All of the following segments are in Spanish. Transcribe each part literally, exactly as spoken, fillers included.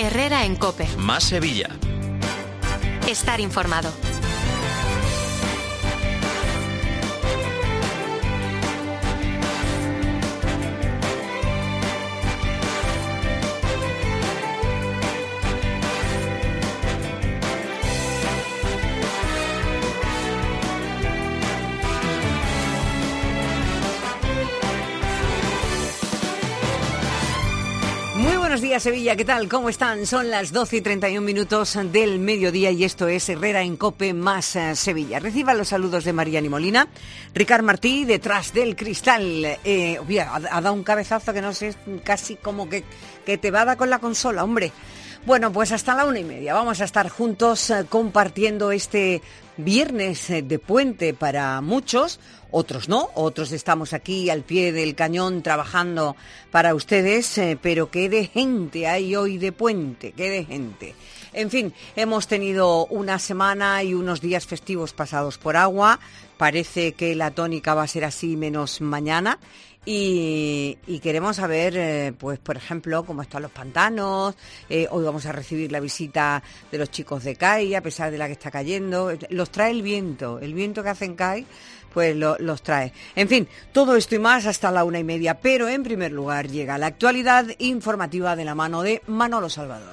Herrera en COPE. Más Sevilla. Estar informado. Buenos días, Sevilla, ¿qué tal? ¿Cómo están? Son las doce y treinta y un minutos del mediodía y esto es Herrera en COPE más uh, Sevilla. Reciba los saludos de Mariani Molina, Ricard Martí, detrás del cristal. Eh, ha, ha dado un cabezazo que no sé, casi como que, que te va a dar con la consola, hombre. Bueno, pues hasta la una y media vamos a estar juntos uh, compartiendo este viernes uh, de puente para muchos. Otros no, otros estamos aquí al pie del cañón trabajando para ustedes, eh, pero qué de gente hay hoy de puente, qué de gente. En fin, hemos tenido una semana y unos días festivos pasados por agua, parece que la tónica va a ser así menos mañana. Y, y queremos saber, eh, pues por ejemplo, cómo están los pantanos. Eh, hoy vamos a recibir la visita de los chicos de C A I, a pesar de la que está cayendo. Los trae el viento, el viento que hace en C A I, pues lo, los trae. En fin, todo esto y más hasta la una y media. Pero en primer lugar llega la actualidad informativa de la mano de Manolo Salvador.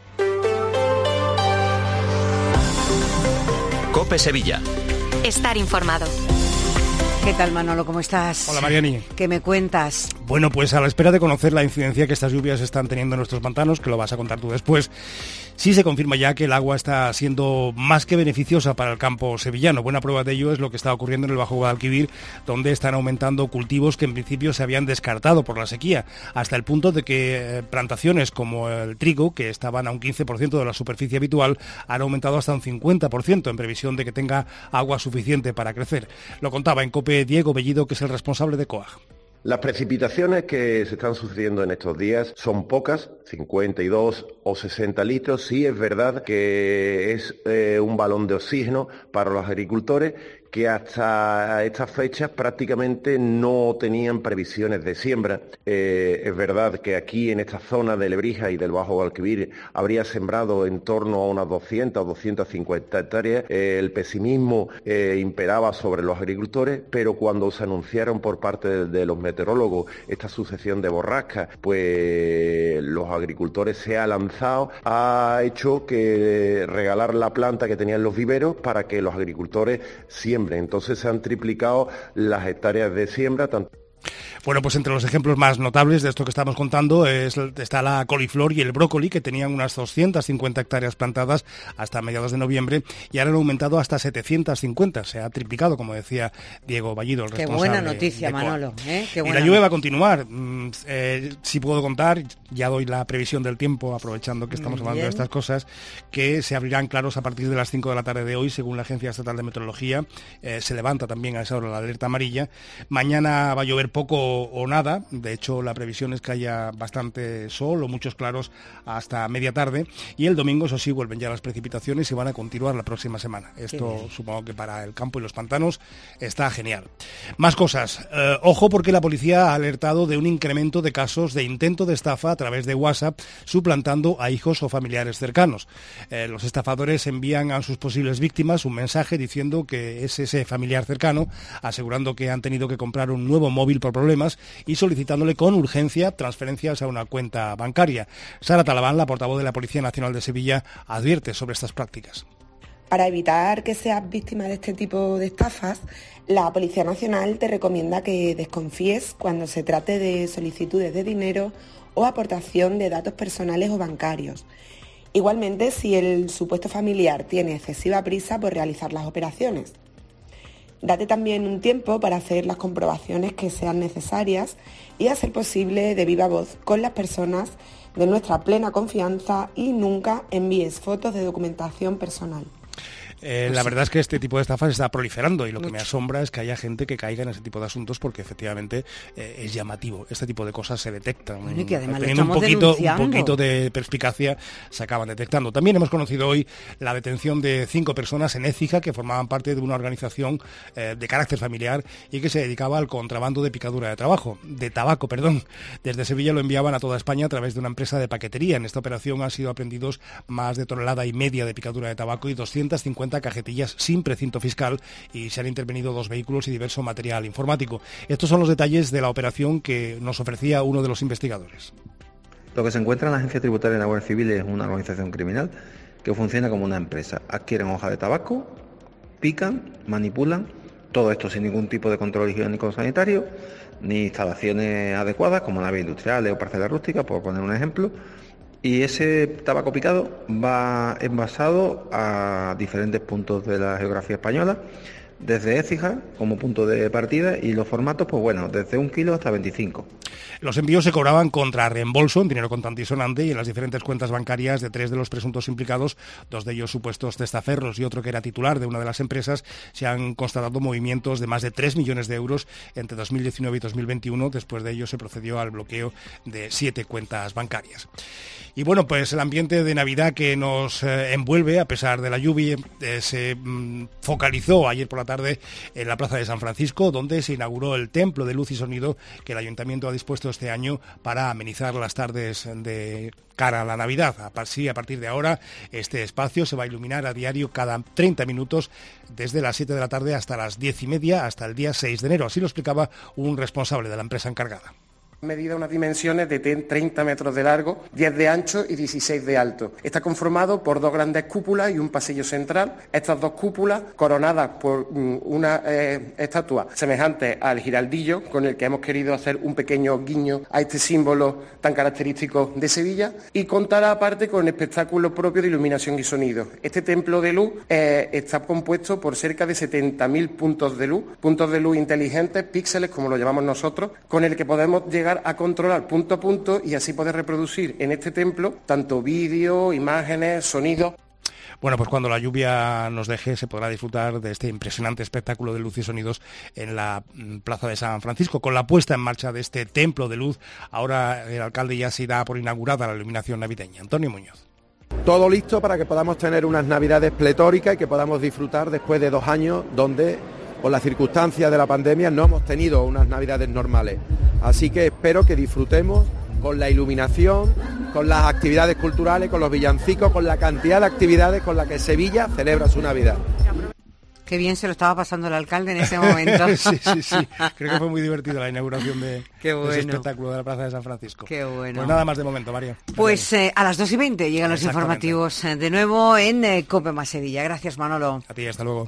COPE Sevilla. Estar informado. ¿Qué tal, Manolo? ¿Cómo estás? Hola, Mariani. ¿Qué me cuentas? Bueno, pues a la espera de conocer la incidencia que estas lluvias están teniendo en nuestros pantanos, que lo vas a contar tú después, sí se confirma ya que el agua está siendo más que beneficiosa para el campo sevillano. Buena prueba de ello es lo que está ocurriendo en el Bajo Guadalquivir, donde están aumentando cultivos que en principio se habían descartado por la sequía, hasta el punto de que plantaciones como el trigo, que estaban a un quince por ciento de la superficie habitual, han aumentado hasta un cincuenta por ciento en previsión de que tenga agua suficiente para crecer. Lo contaba en COPE Diego Bellido, que es el responsable de COAG. Las precipitaciones que se están sucediendo en estos días son pocas, cincuenta y dos o sesenta litros. Sí es verdad que es eh, un balón de oxígeno para los agricultores que hasta estas fechas prácticamente no tenían previsiones de siembra. Eh, es verdad que aquí en esta zona de Lebrija y del Bajo Guadalquivir habría sembrado en torno a unas doscientas o doscientas cincuenta hectáreas. Eh, el pesimismo eh, imperaba sobre los agricultores, pero cuando se anunciaron por parte de, de los meteorólogos esta sucesión de borrascas, pues los agricultores se han lanzado, ha hecho que regalar la planta que tenían los viveros para que los agricultores siembren. Entonces se han triplicado las hectáreas de siembra, tanto. Bueno, pues entre los ejemplos más notables de esto que estamos contando es, está la coliflor y el brócoli, que tenían unas doscientas cincuenta hectáreas plantadas hasta mediados de noviembre y ahora han aumentado hasta setecientas cincuenta. Se ha triplicado, como decía Diego Bellido, el Qué responsable. buena noticia, de Manolo. ¿eh? Qué buena y la lluvia noticia. va a continuar. Mm, eh, si puedo contar, ya doy la previsión del tiempo, aprovechando que estamos hablando Bien. de estas cosas, que se abrirán claros a partir de las cinco de la tarde de hoy, según la Agencia Estatal de Meteorología. Eh, se levanta también a esa hora la alerta amarilla. Mañana va a llover poco o nada. De hecho, la previsión es que haya bastante sol o muchos claros hasta media tarde. Y el domingo, eso sí, vuelven ya las precipitaciones y van a continuar la próxima semana. Esto supongo que para el campo y los pantanos está genial. Más cosas. Eh, ojo, porque la policía ha alertado de un incremento de casos de intento de estafa a través de WhatsApp, suplantando a hijos o familiares cercanos. Eh, los estafadores envían a sus posibles víctimas un mensaje diciendo que es ese familiar cercano, asegurando que han tenido que comprar un nuevo móvil por problemas y solicitándole con urgencia transferencias a una cuenta bancaria. Sara Talabán, la portavoz de la Policía Nacional de Sevilla, advierte sobre estas prácticas. Para evitar que seas víctima de este tipo de estafas, la Policía Nacional te recomienda que desconfíes cuando se trate de solicitudes de dinero o aportación de datos personales o bancarios. Igualmente, si el supuesto familiar tiene excesiva prisa por realizar las operaciones. Date también un tiempo para hacer las comprobaciones que sean necesarias y, a ser posible, de viva voz con las personas de nuestra plena confianza y nunca envíes fotos de documentación personal. Eh, pues la sí. verdad es que este tipo de estafas está proliferando y lo que me asombra es que haya gente que caiga en ese tipo de asuntos porque efectivamente eh, es llamativo. Este tipo de cosas se detectan. Bueno, y que además lo Teniendo un estamos poquito, un denunciando. poquito de perspicacia se acaban detectando. También hemos conocido hoy la detención de cinco personas en Écija que formaban parte de una organización eh, de carácter familiar y que se dedicaba al contrabando de picadura de trabajo, de tabaco, perdón. Desde Sevilla lo enviaban a toda España a través de una empresa de paquetería. En esta operación han sido aprendidos más de tonelada y media de picadura de tabaco y doscientas cincuenta cajetillas sin precinto fiscal y se han intervenido dos vehículos y diverso material informático. Estos son los detalles de la operación que nos ofrecía uno de los investigadores. Lo que se encuentra en la Agencia Tributaria de la Guardia Civil es una organización criminal que funciona como una empresa. Adquieren hoja de tabaco, pican, manipulan, todo esto sin ningún tipo de control higiénico sanitario, ni instalaciones adecuadas como naves industriales o parcelas rústicas, por poner un ejemplo. Y ese tabaco picado va envasado a diferentes puntos de la geografía española, desde Écija como punto de partida y los formatos, pues bueno, desde un kilo hasta veinticinco. Los envíos se cobraban contra reembolso en dinero contante y sonante y en las diferentes cuentas bancarias de tres de los presuntos implicados, dos de ellos supuestos testaferros y otro que era titular de una de las empresas, se han constatado movimientos de más de tres millones de euros entre dos mil diecinueve y dos mil veintiuno. Después de ello se procedió al bloqueo de siete cuentas bancarias. Y bueno, pues el ambiente de Navidad que nos eh, envuelve, a pesar de la lluvia, eh, se mm, focalizó ayer por la tarde en la Plaza de San Francisco, donde se inauguró el Templo de Luz y Sonido que el Ayuntamiento ha dispuesto este año para amenizar las tardes de cara a la Navidad. Así, a partir de ahora, este espacio se va a iluminar a diario cada treinta minutos, desde las siete de la tarde hasta las diez y media, hasta el día seis de enero. Así lo explicaba un responsable de la empresa encargada. Medida unas dimensiones de treinta metros de largo, diez de ancho y dieciséis de alto. Está conformado por dos grandes cúpulas y un pasillo central. Estas dos cúpulas, coronadas por um, una eh, estatua semejante al giraldillo, con el que hemos querido hacer un pequeño guiño a este símbolo tan característico de Sevilla, y contará aparte con espectáculos propios de iluminación y sonido. Este templo de luz eh, está compuesto por cerca de setenta mil puntos de luz, puntos de luz inteligentes, píxeles como lo llamamos nosotros, con el que podemos llegar a controlar punto a punto y así poder reproducir en este templo tanto vídeo, imágenes, sonidos. Bueno, pues cuando la lluvia nos deje se podrá disfrutar de este impresionante espectáculo de luz y sonidos en la Plaza de San Francisco. Con la puesta en marcha de este templo de luz, ahora el alcalde ya se da por inaugurada la iluminación navideña. Antonio Muñoz. Todo listo para que podamos tener unas navidades pletóricas y que podamos disfrutar después de dos años donde, por las circunstancias de la pandemia, no hemos tenido unas navidades normales. Así que espero que disfrutemos con la iluminación, con las actividades culturales, con los villancicos, con la cantidad de actividades con las que Sevilla celebra su Navidad. Qué bien se lo estaba pasando el alcalde en ese momento. sí, sí, sí. Creo que fue muy divertida la inauguración de, Qué bueno. de ese espectáculo de la Plaza de San Francisco. Qué bueno. Pues nada más de momento, María. Pues eh, a las dos y veinte llegan los informativos eh, de nuevo en eh, COPE más Sevilla. Gracias, Manolo. A ti, hasta luego.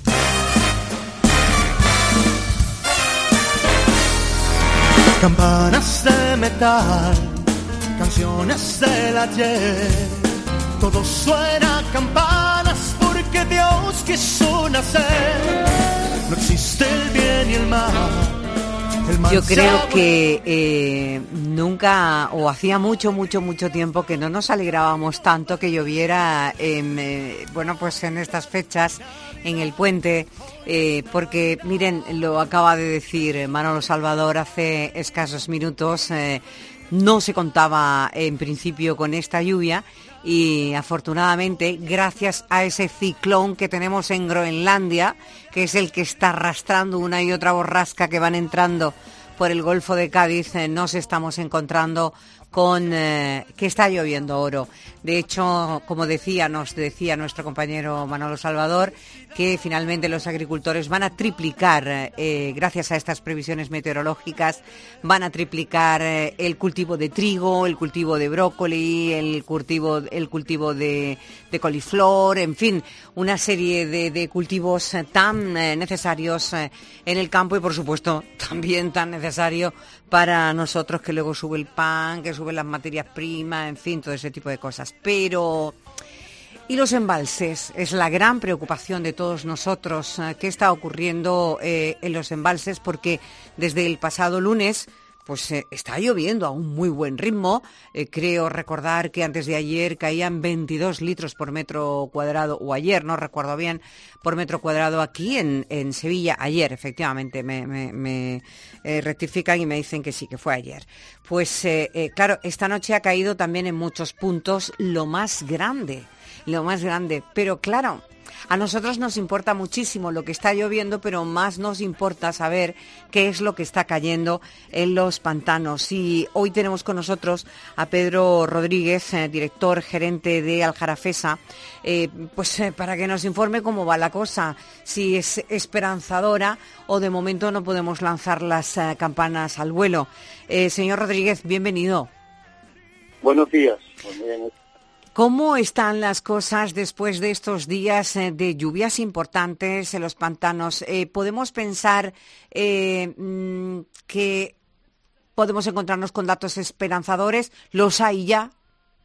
Campanas de metal, canciones del ayer, todo suena a campanas porque Dios quiso nacer. No existe el bien y el mal. El mal Yo creo se... que eh, nunca, o hacía mucho, mucho, mucho tiempo que no nos alegrábamos tanto que lloviera, en, eh, bueno, pues en estas fechas, en el puente, eh, porque, miren, lo acaba de decir Manolo Salvador hace escasos minutos, eh, no se contaba en principio con esta lluvia y afortunadamente, gracias a ese ciclón que tenemos en Groenlandia, que es el que está arrastrando una y otra borrasca que van entrando por el Golfo de Cádiz, eh, nos estamos encontrando con eh, que está lloviendo oro. De hecho, como decía, nos decía nuestro compañero Manolo Salvador, que finalmente los agricultores van a triplicar, eh, gracias a estas previsiones meteorológicas, van a triplicar eh, el cultivo de trigo, el cultivo de brócoli, el cultivo, el cultivo de, de coliflor, en fin, una serie de, de cultivos eh, tan eh, necesarios eh, en el campo y, por supuesto, también tan necesario para nosotros, que luego sube el pan, que suben las materias primas, en fin, todo ese tipo de cosas. Pero, ¿y los embalses? Es la gran preocupación de todos nosotros. ¿Qué está ocurriendo eh, en los embalses? Porque desde el pasado lunes pues eh, está lloviendo a un muy buen ritmo. Eh, creo recordar que antes de ayer caían veintidós litros por metro cuadrado, o ayer, no recuerdo bien, por metro cuadrado aquí en, en Sevilla. Ayer, efectivamente, me, me, me eh, rectifican y me dicen que sí, que fue ayer. Pues eh, eh, claro, esta noche ha caído también en muchos puntos lo más grande, lo más grande. Pero claro, a nosotros nos importa muchísimo lo que está lloviendo, pero más nos importa saber qué es lo que está cayendo en los pantanos. Y hoy tenemos con nosotros a Pedro Rodríguez, eh, director gerente de Aljarafesa, eh, pues eh, para que nos informe cómo va la cosa, si es esperanzadora o de momento no podemos lanzar las eh, campanas al vuelo. Eh, señor Rodríguez, bienvenido. Buenos días. Pues bien, ¿cómo están las cosas después de estos días eh, de lluvias importantes en los pantanos? Eh, ¿Podemos pensar eh, mm, que podemos encontrarnos con datos esperanzadores? ¿Los hay ya?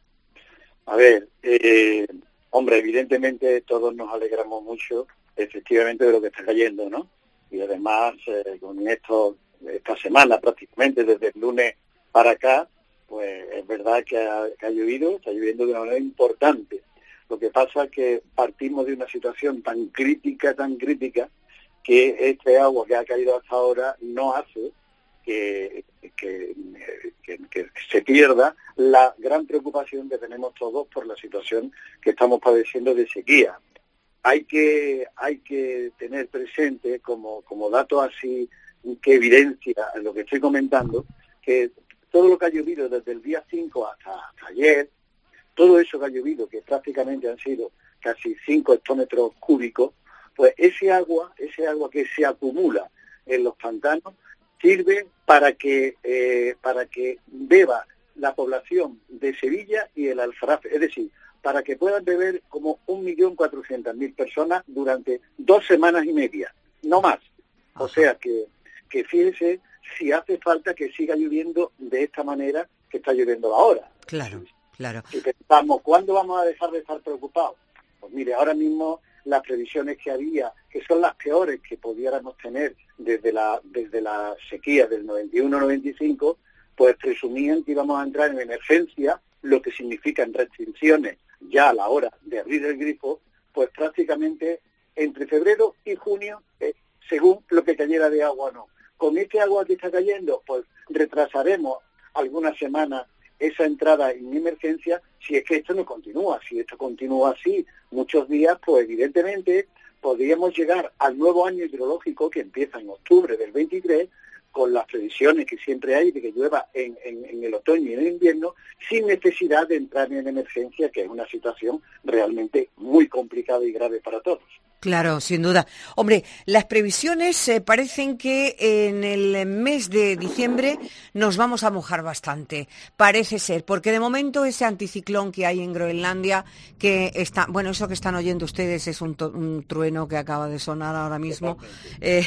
A ver, eh, hombre, evidentemente todos nos alegramos mucho, efectivamente, de lo que está cayendo, ¿no? Y además, eh, con esto, esta semana prácticamente, desde el lunes para acá, pues es verdad que ha, que ha llovido, está lloviendo de una manera importante. Lo que pasa es que partimos de una situación tan crítica, tan crítica, que este agua que ha caído hasta ahora no hace que, que, que, que se pierda la gran preocupación que tenemos todos por la situación que estamos padeciendo de sequía. Hay que, hay que tener presente, como, como dato así que evidencia lo que estoy comentando, que todo lo que ha llovido desde el día cinco hasta, hasta ayer, todo eso que ha llovido, que prácticamente han sido casi cinco hectómetros cúbicos, pues ese agua, ese agua que se acumula en los pantanos, sirve para que eh, para que beba la población de Sevilla y el Aljarafe, es decir, para que puedan beber como un millón cuatrocientas mil personas durante dos semanas y media, no más. O sea que, que fíjense si hace falta que siga lloviendo de esta manera que está lloviendo ahora. Claro, claro. Si pensamos, ¿cuándo vamos a dejar de estar preocupados? Pues mire, ahora mismo las previsiones que había, que son las peores que pudiéramos tener desde la desde la sequía del noventa y uno noventa y cinco, pues presumían que íbamos a entrar en emergencia, lo que significan restricciones ya a la hora de abrir el grifo, pues prácticamente entre febrero y junio, eh, según lo que cayera de agua o no. Con este agua que está cayendo, pues retrasaremos algunas semanas esa entrada en emergencia si es que esto no continúa. Si esto continúa así muchos días, pues evidentemente podríamos llegar al nuevo año hidrológico que empieza en octubre del veintitrés, con las previsiones que siempre hay de que llueva en, en, en el otoño y en el invierno, sin necesidad de entrar en emergencia, que es una situación realmente muy complicada y grave para todos. Claro, sin duda. Hombre, las previsiones eh, parecen que en el mes de diciembre nos vamos a mojar bastante. Parece ser, porque de momento ese anticiclón que hay en Groenlandia, que está, bueno, eso que están oyendo ustedes es un, to, un trueno que acaba de sonar ahora mismo, eh,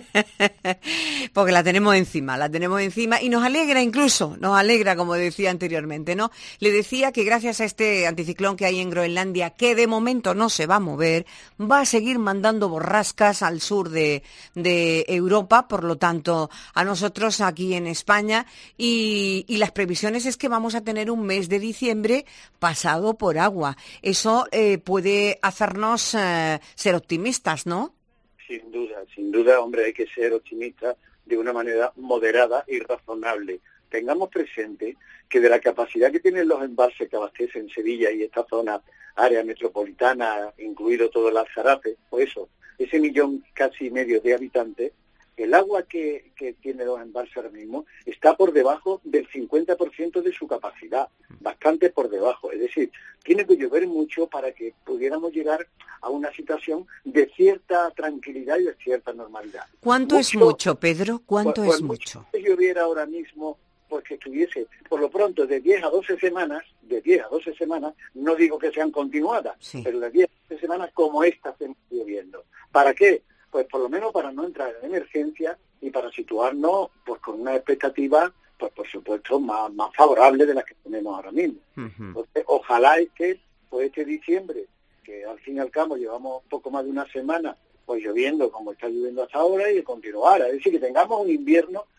porque la tenemos encima, la tenemos encima y nos alegra incluso, nos alegra, como decía anteriormente, ¿no? Le decía que gracias a este anticiclón que hay en Groenlandia, que de momento no se va a mover, va a ser seguir mandando borrascas al sur de, de Europa, por lo tanto, a nosotros aquí en España, y, y las previsiones es que vamos a tener un mes de diciembre pasado por agua. Eso eh, puede hacernos eh, ser optimistas, ¿no? Sin duda, sin duda, hombre, hay que ser optimistas de una manera moderada y razonable. Tengamos presente que de la capacidad que tienen los embalses que abastecen Sevilla y esta zona, área metropolitana, incluido todo el Aljarafe, pues eso, ese millón casi medio de habitantes, el agua que, que tiene los embalses ahora mismo está por debajo del cincuenta por ciento de su capacidad, bastante por debajo. Es decir, tiene que llover mucho para que pudiéramos llegar a una situación de cierta tranquilidad y de cierta normalidad. ¿Cuánto mucho, es mucho, Pedro? ¿Cuánto pues, es pues mucho? Si lloviera ahora mismo, pues que estuviese, por lo pronto, de diez a doce semanas, de diez a doce semanas, no digo que sean continuadas, sí, pero de diez a doce semanas como esta estamos lloviendo. ¿Para qué? Pues por lo menos para no entrar en emergencia y para situarnos pues con una expectativa, pues por supuesto, más, más favorable de las que tenemos ahora mismo. Uh-huh. Entonces, ojalá es que pues este diciembre, que al fin y al cabo llevamos poco más de una semana pues lloviendo como está lloviendo hasta ahora y de continuar, es decir, que tengamos un invierno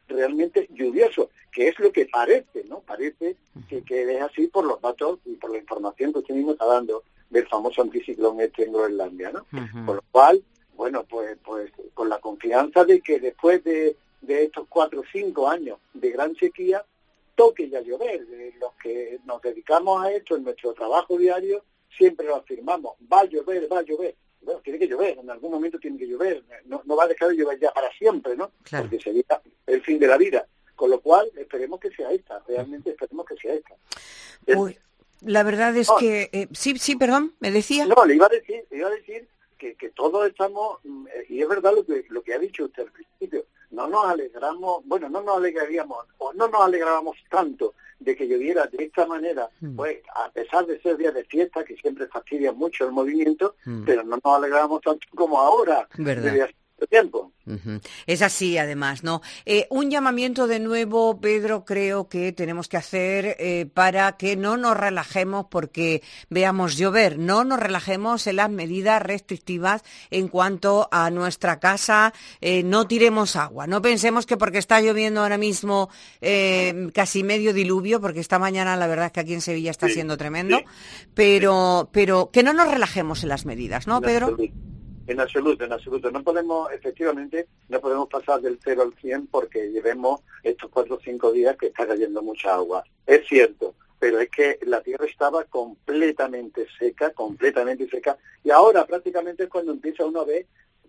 realmente lluvioso, que es lo que parece, ¿no? Parece que, que es así por los datos y por la información que usted mismo está dando del famoso anticiclón este en Groenlandia, ¿no? Uh-huh. Por lo cual, bueno, pues pues con la confianza de que después de, de estos cuatro o cinco años de gran sequía, toque ya llover. Los que nos dedicamos a esto en nuestro trabajo diario, siempre lo afirmamos, va a llover, va a llover. Bueno, tiene que llover, en algún momento tiene que llover, no, no va a dejar de llover ya para siempre, ¿no? Claro. Porque sería el fin de la vida. Con lo cual, esperemos que sea esta, realmente esperemos que sea esta. Pues, la verdad es no, que... Eh, sí, sí, perdón, ¿me decía? No, le iba a decir, le iba a decir que, que todos estamos, y es verdad lo que, lo que ha dicho usted al principio, no nos alegramos, bueno, no nos alegraríamos, o no nos alegrábamos tanto de que lloviera de esta manera, mm. pues a pesar de ser días de fiesta, que siempre fastidia mucho el movimiento, mm. pero no nos alegramos tanto como ahora, desde hace tiempo. Uh-huh. Es así, además, ¿no? Eh, un llamamiento de nuevo, Pedro, creo que tenemos que hacer eh, para que no nos relajemos porque veamos llover, no nos relajemos en las medidas restrictivas en cuanto a nuestra casa, eh, no tiremos agua, no pensemos que porque está lloviendo ahora mismo eh, casi medio diluvio, porque esta mañana la verdad es que aquí en Sevilla está sí, siendo tremendo, sí, pero, sí. pero que no nos relajemos en las medidas, ¿no, Pedro? Sí. En absoluto, en absoluto. No podemos, efectivamente, no podemos pasar del cero al cien porque llevemos estos cuatro o cinco días que está cayendo mucha agua. Es cierto, pero es que la tierra estaba completamente seca, completamente seca, y ahora prácticamente es cuando empieza uno a ver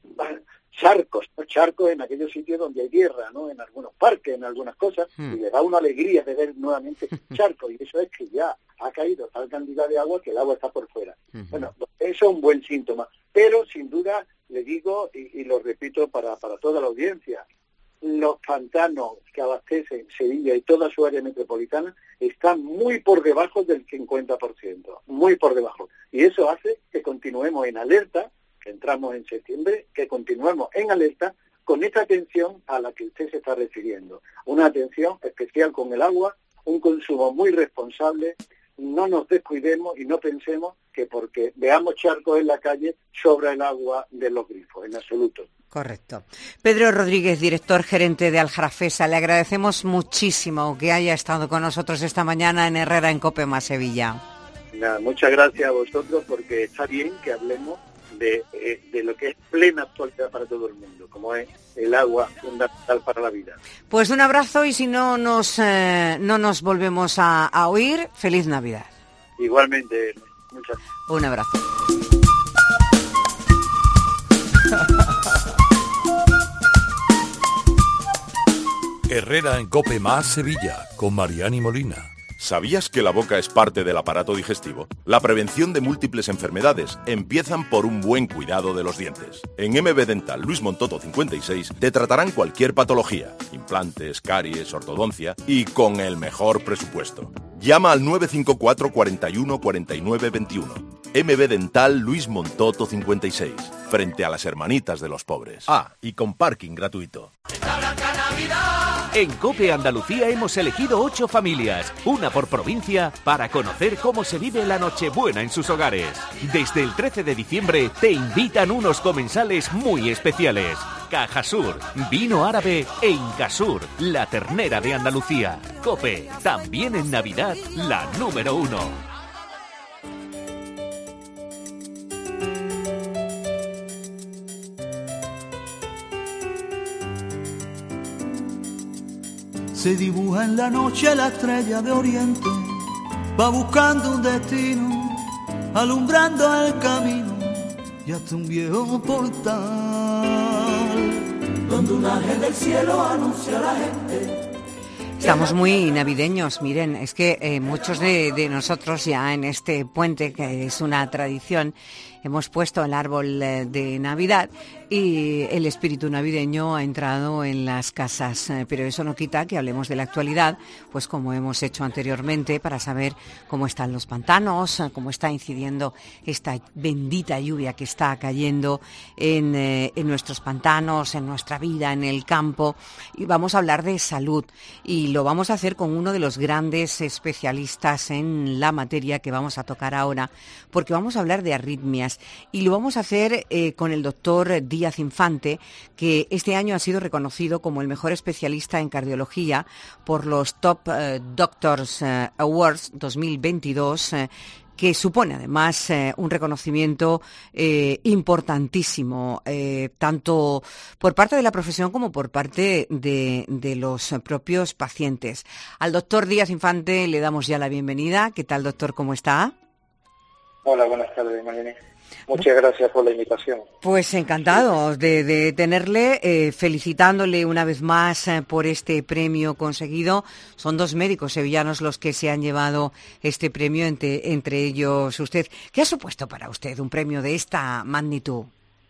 charcos, ¿no? Charcos en aquellos sitios donde hay tierra, ¿no? En algunos parques, en algunas cosas, mm. y le da una alegría de ver nuevamente charcos, y eso es que ya ha caído tal cantidad de agua que el agua está por fuera. Uh-huh. Bueno, eso es un buen síntoma, pero sin duda le digo, y, y lo repito para, para toda la audiencia, los pantanos que abastecen Sevilla y toda su área metropolitana están muy por debajo del cincuenta por ciento, muy por debajo, y eso hace que continuemos en alerta, que entramos en septiembre, que continuemos en alerta con esta atención a la que usted se está refiriendo. Una atención especial con el agua, un consumo muy responsable, no nos descuidemos y no pensemos que porque veamos charcos en la calle sobra el agua de los grifos, en absoluto. Correcto. Pedro Rodríguez, director gerente de Aljarafesa, le agradecemos muchísimo que haya estado con nosotros esta mañana en Herrera en COPE más Sevilla. Nada, muchas gracias a vosotros porque está bien que hablemos De, de lo que es plena actualidad para todo el mundo, como es el agua fundamental para la vida. Pues un abrazo y si no nos eh, no nos volvemos a, a oír, feliz Navidad. Igualmente, muchas gracias. Un abrazo. Herrera en COPE más Sevilla, con Mariani Molina. ¿Sabías que la boca es parte del aparato digestivo? La prevención de múltiples enfermedades empiezan por un buen cuidado de los dientes. En M B Dental Luis Montoto cincuenta y seis te tratarán cualquier patología, implantes, caries, ortodoncia y con el mejor presupuesto. Llama al nueve cinco cuatro, cuarenta y uno, cuarenta y nueve, veintiuno. M B Dental Luis Montoto cincuenta y seis, frente a las hermanitas de los pobres. Ah, y con parking gratuito. En COPE Andalucía hemos elegido ocho familias, una por provincia, para conocer cómo se vive la Nochebuena en sus hogares. Desde el trece de diciembre te invitan unos comensales muy especiales. Cajasur, vino árabe e Incasur, la ternera de Andalucía. COPE, también en Navidad, la número uno. Se dibuja en la noche la estrella de Oriente, va buscando un destino, alumbrando el camino y hasta un viejo portal, donde un ángel del cielo anuncia a la gente. Estamos muy navideños, miren, es que eh, muchos de, de nosotros ya en este puente, que es una tradición, hemos puesto el árbol de Navidad y el espíritu navideño ha entrado en las casas, pero eso no quita que hablemos de la actualidad, pues como hemos hecho anteriormente, para saber cómo están los pantanos, cómo está incidiendo esta bendita lluvia que está cayendo en, eh, en nuestros pantanos, en nuestra vida, en el campo, y vamos a hablar de salud y lo vamos a hacer con uno de los grandes especialistas en la materia que vamos a tocar ahora, porque vamos a hablar de arritmias y lo vamos a hacer eh, con el doctor Díaz Díaz Infante, que este año ha sido reconocido como el mejor especialista en cardiología por los Top eh, Doctors eh, Awards dos mil veintidós, eh, que supone además eh, un reconocimiento eh, importantísimo, eh, tanto por parte de la profesión como por parte de, de los propios pacientes. Al doctor Díaz Infante le damos ya la bienvenida. ¿Qué tal, doctor? ¿Cómo está? Hola, buenas tardes, Mariana. Muchas gracias por la invitación. Pues encantados de, de tenerle, eh, felicitándole una vez más eh, por este premio conseguido. Son dos médicos sevillanos los que se han llevado este premio, entre, entre ellos usted. ¿Qué ha supuesto para usted un premio de esta magnitud?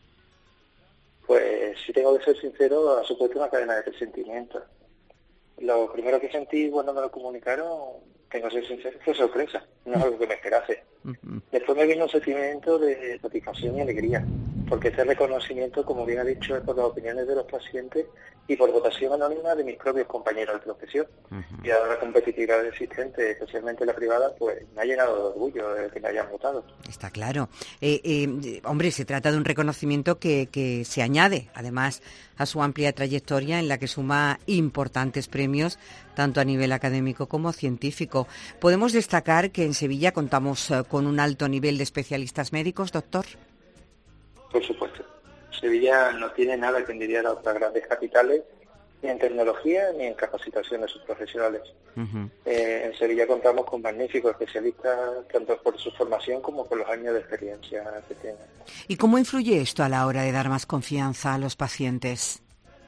Pues, si tengo que ser sincero, ha supuesto una cadena de presentimientos. Lo primero que sentí cuando me lo comunicaron, tengo que ser sincero, fue sorpresa, no es algo que me esperase. Uh-huh. Después me vino un sentimiento de satisfacción y alegría, porque este reconocimiento, como bien ha dicho, es por las opiniones de los pacientes y por votación anónima de mis propios compañeros de profesión. Uh-huh. Y ahora la competitividad existente, especialmente la privada, pues me ha llenado de orgullo de que me hayan votado. Está claro. Eh, eh, hombre, se trata de un reconocimiento que, que se añade, además, a su amplia trayectoria en la que suma importantes premios, tanto a nivel académico como científico. ¿Podemos destacar que en Sevilla contamos uh, con un alto nivel de especialistas médicos, doctor? Por supuesto. Sevilla no tiene nada que envidiar a otras grandes capitales, ni en tecnología ni en capacitación de sus profesionales. Uh-huh. Eh, en Sevilla contamos con magníficos especialistas, tanto por su formación como por los años de experiencia que tienen. ¿Y cómo influye esto a la hora de dar más confianza a los pacientes?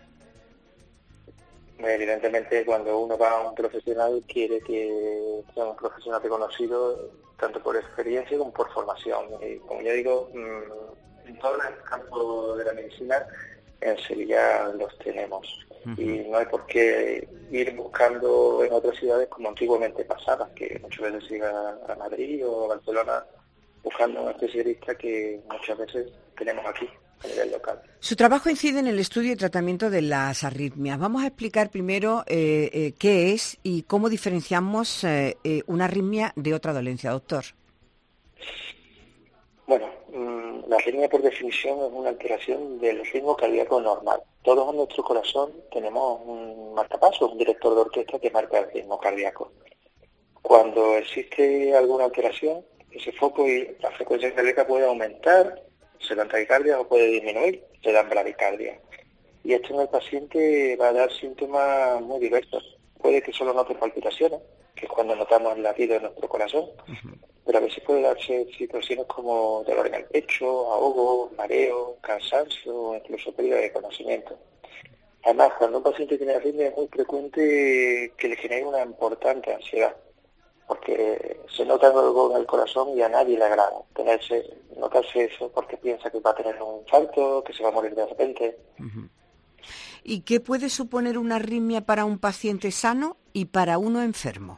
Evidentemente, cuando uno va a un profesional, quiere que sea un profesional reconocido, tanto por experiencia como por formación. Y como ya digo, en todo el campo de la medicina, en Sevilla los tenemos. Uh-huh. Y no hay por qué ir buscando en otras ciudades como antiguamente pasaba, que muchas veces se iba a Madrid o a Barcelona buscando un especialista que muchas veces tenemos aquí a nivel local. Su trabajo incide en el estudio y tratamiento de las arritmias. Vamos a explicar primero eh, eh, qué es y cómo diferenciamos eh, eh, una arritmia de otra dolencia, doctor. Bueno, mmm, la arritmia por definición es una alteración del ritmo cardíaco normal. Todos en nuestro corazón tenemos un marcapasos, un director de orquesta que marca el ritmo cardíaco. Cuando existe alguna alteración, ese foco y la frecuencia cardíaca puede aumentar, se da taquicardia, o puede disminuir, se da bradicardia. Y esto en el paciente va a dar síntomas muy diversos. Puede que solo note palpitaciones, que es cuando notamos el latido de nuestro corazón, uh-huh. pero a veces puede darse situaciones como dolor en el pecho, ahogo, mareo, cansancio o incluso pérdida de conocimiento. Además, cuando un paciente tiene arritmia es muy frecuente que le genere una importante ansiedad, porque se nota algo en el corazón y a nadie le agrada tenerse, notarse eso porque piensa que va a tener un infarto, que se va a morir de repente. Uh-huh. ¿Y qué puede suponer una arritmia para un paciente sano y para uno enfermo?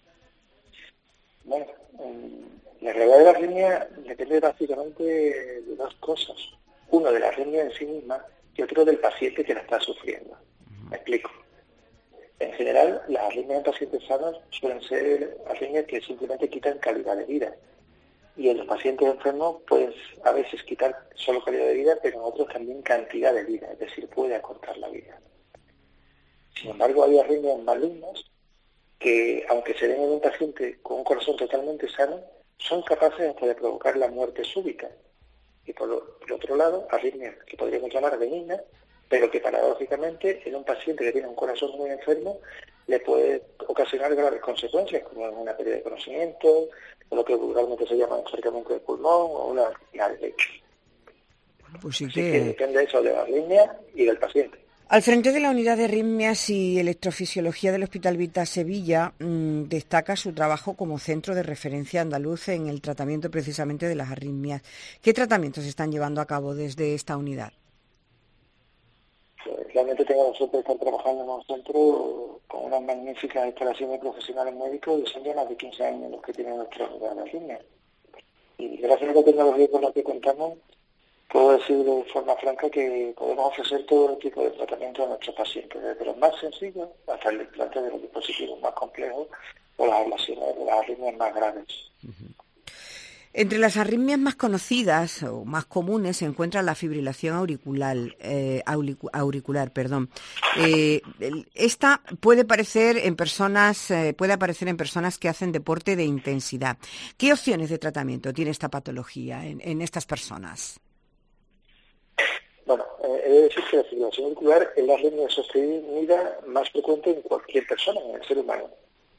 Bueno, la gravedad de la arritmia depende básicamente de dos cosas. Uno, de la arritmia en sí misma y otro del paciente que la está sufriendo. Uh-huh. Me explico. En general, las arritmias en pacientes sanos suelen ser arritmias que simplemente quitan calidad de vida. Y en los pacientes enfermos, pues a veces quitar solo calidad de vida, pero en otros también cantidad de vida, es decir, puede acortar la vida. Sin embargo, hay arritmias malignas que, aunque se den en un paciente con un corazón totalmente sano, son capaces hasta de provocar la muerte súbita. Y por, lo, por otro lado, arritmias que podríamos llamar benignas, pero que paradójicamente en un paciente que tiene un corazón muy enfermo le puede ocasionar graves consecuencias, como una pérdida de conocimiento, o lo que vulgarmente se llama encharcamiento del pulmón o una arritmia del lecho. Pues sí Así que... que depende eso de la arritmia y del paciente. Al frente de la unidad de arritmias y electrofisiología del Hospital Vita Sevilla, mmm, destaca su trabajo como centro de referencia andaluz en el tratamiento precisamente de las arritmias. ¿Qué tratamientos se están llevando a cabo desde esta unidad? Pues realmente tengo la suerte de estar trabajando en un centro con unas magníficas instalaciones profesionales médicos y son ya más de quince años los que tienen nuestra unidad de arritmias. Y gracias a la tecnología con la que contamos, puedo decir de forma franca que podemos ofrecer todo tipo de tratamiento a nuestros pacientes, desde los más sencillos hasta el implante de los dispositivos más complejos o las ablaciones de las arritmias más graves. Uh-huh. Entre las arritmias más conocidas o más comunes se encuentra la fibrilación auricular. Eh, auricular, perdón. Eh, esta puede aparecer en personas, eh, puede aparecer en personas que hacen deporte de intensidad. ¿Qué opciones de tratamiento tiene esta patología en, en estas personas? Bueno, eh, he de decir que la fibrilación auricular es la arritmia sostenida más frecuente en cualquier persona, en el ser humano.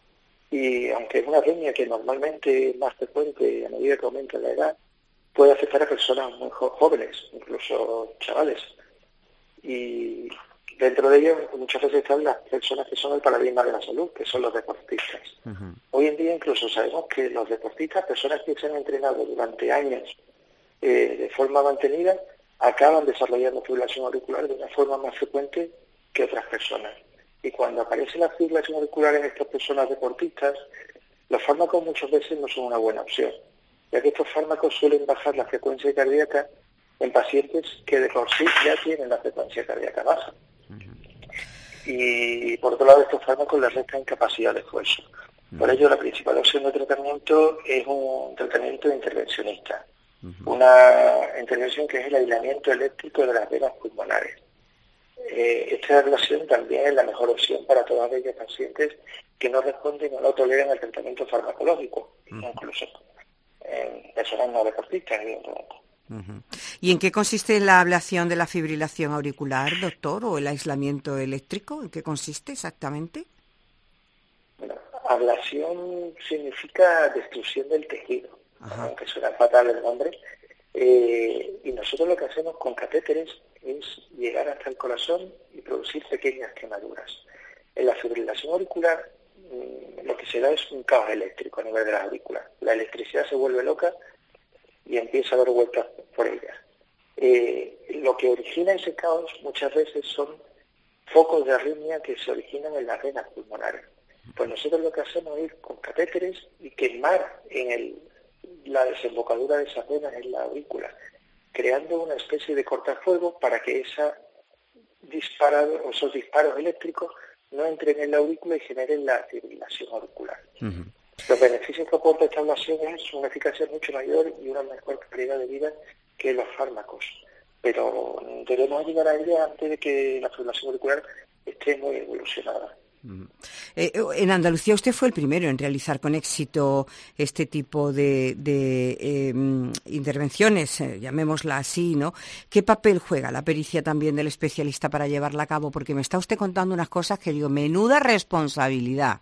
Y aunque es una arritmia que normalmente es más frecuente a medida que aumenta la edad, puede afectar a personas muy jo- jóvenes, incluso chavales. Y dentro de ellos muchas veces están las personas que son el paradigma de la salud, que son los deportistas. Uh-huh. Hoy en día incluso sabemos que los deportistas, personas que se han entrenado durante años eh, de forma mantenida, acaban desarrollando fibrilación auricular de una forma más frecuente que otras personas. Y cuando aparece la fibrilación auricular en estas personas deportistas, los fármacos muchas veces no son una buena opción, ya que estos fármacos suelen bajar la frecuencia cardíaca en pacientes que de por sí ya tienen la frecuencia cardíaca baja. Uh-huh. Y por otro lado, estos fármacos les restan capacidad de esfuerzo. Uh-huh. Por ello, la principal opción de tratamiento es un tratamiento intervencionista, uh-huh. una intervención que es el aislamiento eléctrico de las venas pulmonares. Eh, esta relación también es la mejor opción para todas aquellos pacientes que no responden o no toleran el tratamiento farmacológico, uh-huh. incluso en personas no deportistas, evidentemente. Uh-huh. ¿Y en qué consiste la ablación de la fibrilación auricular, doctor, o el aislamiento eléctrico? ¿En qué consiste exactamente? Bueno, ablación significa destrucción del tejido, uh-huh. aunque suena fatal el nombre. Eh, y nosotros lo que hacemos con catéteres es llegar hasta el corazón y producir pequeñas quemaduras. En la fibrilación auricular mmm, lo que se da es un caos eléctrico a nivel de la aurícula. La electricidad se vuelve loca y empieza a dar vueltas por ella. Eh, lo que origina ese caos muchas veces son focos de arritmia que se originan en las venas pulmonares. Pues nosotros lo que hacemos es ir con catéteres y quemar en el la desembocadura de esas venas en la aurícula, creando una especie de cortafuego para que esa disparado, o esos disparos eléctricos no entren en la aurícula y generen la fibrilación auricular. Uh-huh. Los beneficios que aporta esta ablación es una eficacia mucho mayor y una mejor calidad de vida que los fármacos, pero debemos llegar a ella antes de que la fibrilación auricular esté muy evolucionada. Eh, en Andalucía usted fue el primero en realizar con éxito este tipo de, de eh, intervenciones, eh, llamémosla así, ¿no? ¿Qué papel juega la pericia también del especialista para llevarla a cabo? Porque me está usted contando unas cosas que digo, menuda responsabilidad.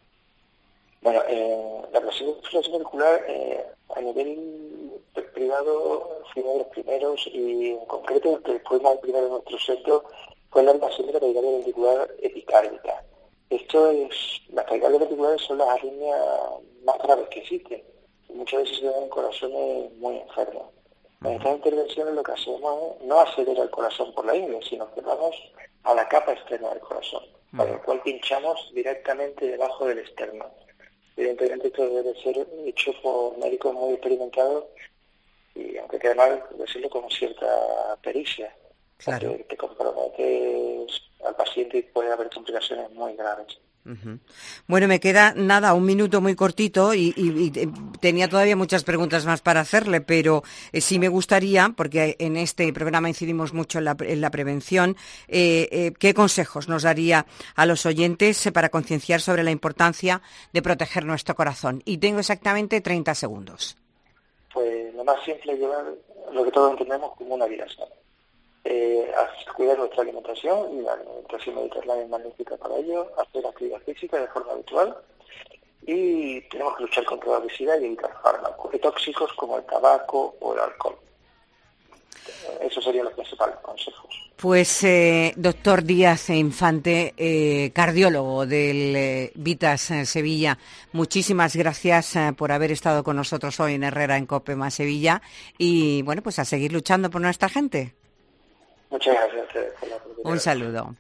Bueno, eh, la fibrilación auricular eh, a nivel privado fue uno de los primeros y en concreto el que fue más primero en nuestro centro fue la ablación de la taquicardia ventricular epicárdica. Esto es, las taquicardias ventriculares son las arritmias más graves que existen. Muchas veces se dan en corazones muy enfermos. En estas intervenciones lo que hacemos es no acceder al corazón por la ingle, sino que vamos a la capa externa del corazón, para lo cual pinchamos directamente debajo del externo. Evidentemente esto debe ser hecho por médicos muy experimentados y aunque quede mal, decirlo con cierta pericia. Claro. Porque te comprometes al paciente y puede haber complicaciones muy graves. Uh-huh. Bueno, me queda nada, un minuto muy cortito y, y, y tenía todavía muchas preguntas más para hacerle, pero eh, sí me gustaría, porque en este programa incidimos mucho en la, en la prevención, eh, eh, ¿qué consejos nos daría a los oyentes eh, para concienciar sobre la importancia de proteger nuestro corazón? Y tengo exactamente treinta segundos. Pues lo más simple es llevar lo que todos entendemos como una vida sana. Eh, a cuidar nuestra alimentación, y la alimentación mediterránea es magnífica para ello, hacer actividad física de forma habitual y tenemos que luchar contra la obesidad y evitar fármacos tóxicos como el tabaco o el alcohol. Esos serían los principales consejos. Pues eh, doctor Díaz Infante, eh, cardiólogo del eh, Vitas eh, Sevilla, muchísimas gracias eh, por haber estado con nosotros hoy en Herrera en COPE más Sevilla y bueno, pues a seguir luchando por nuestra gente. Muchas gracias a ustedes por la oportunidad. Un saludo.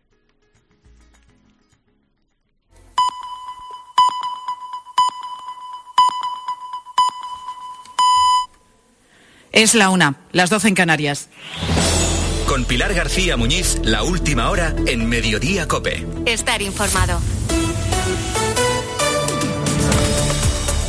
Es la una, las doce en Canarias. Con Pilar García Muñiz, la última hora en Mediodía COPE. Estar informado.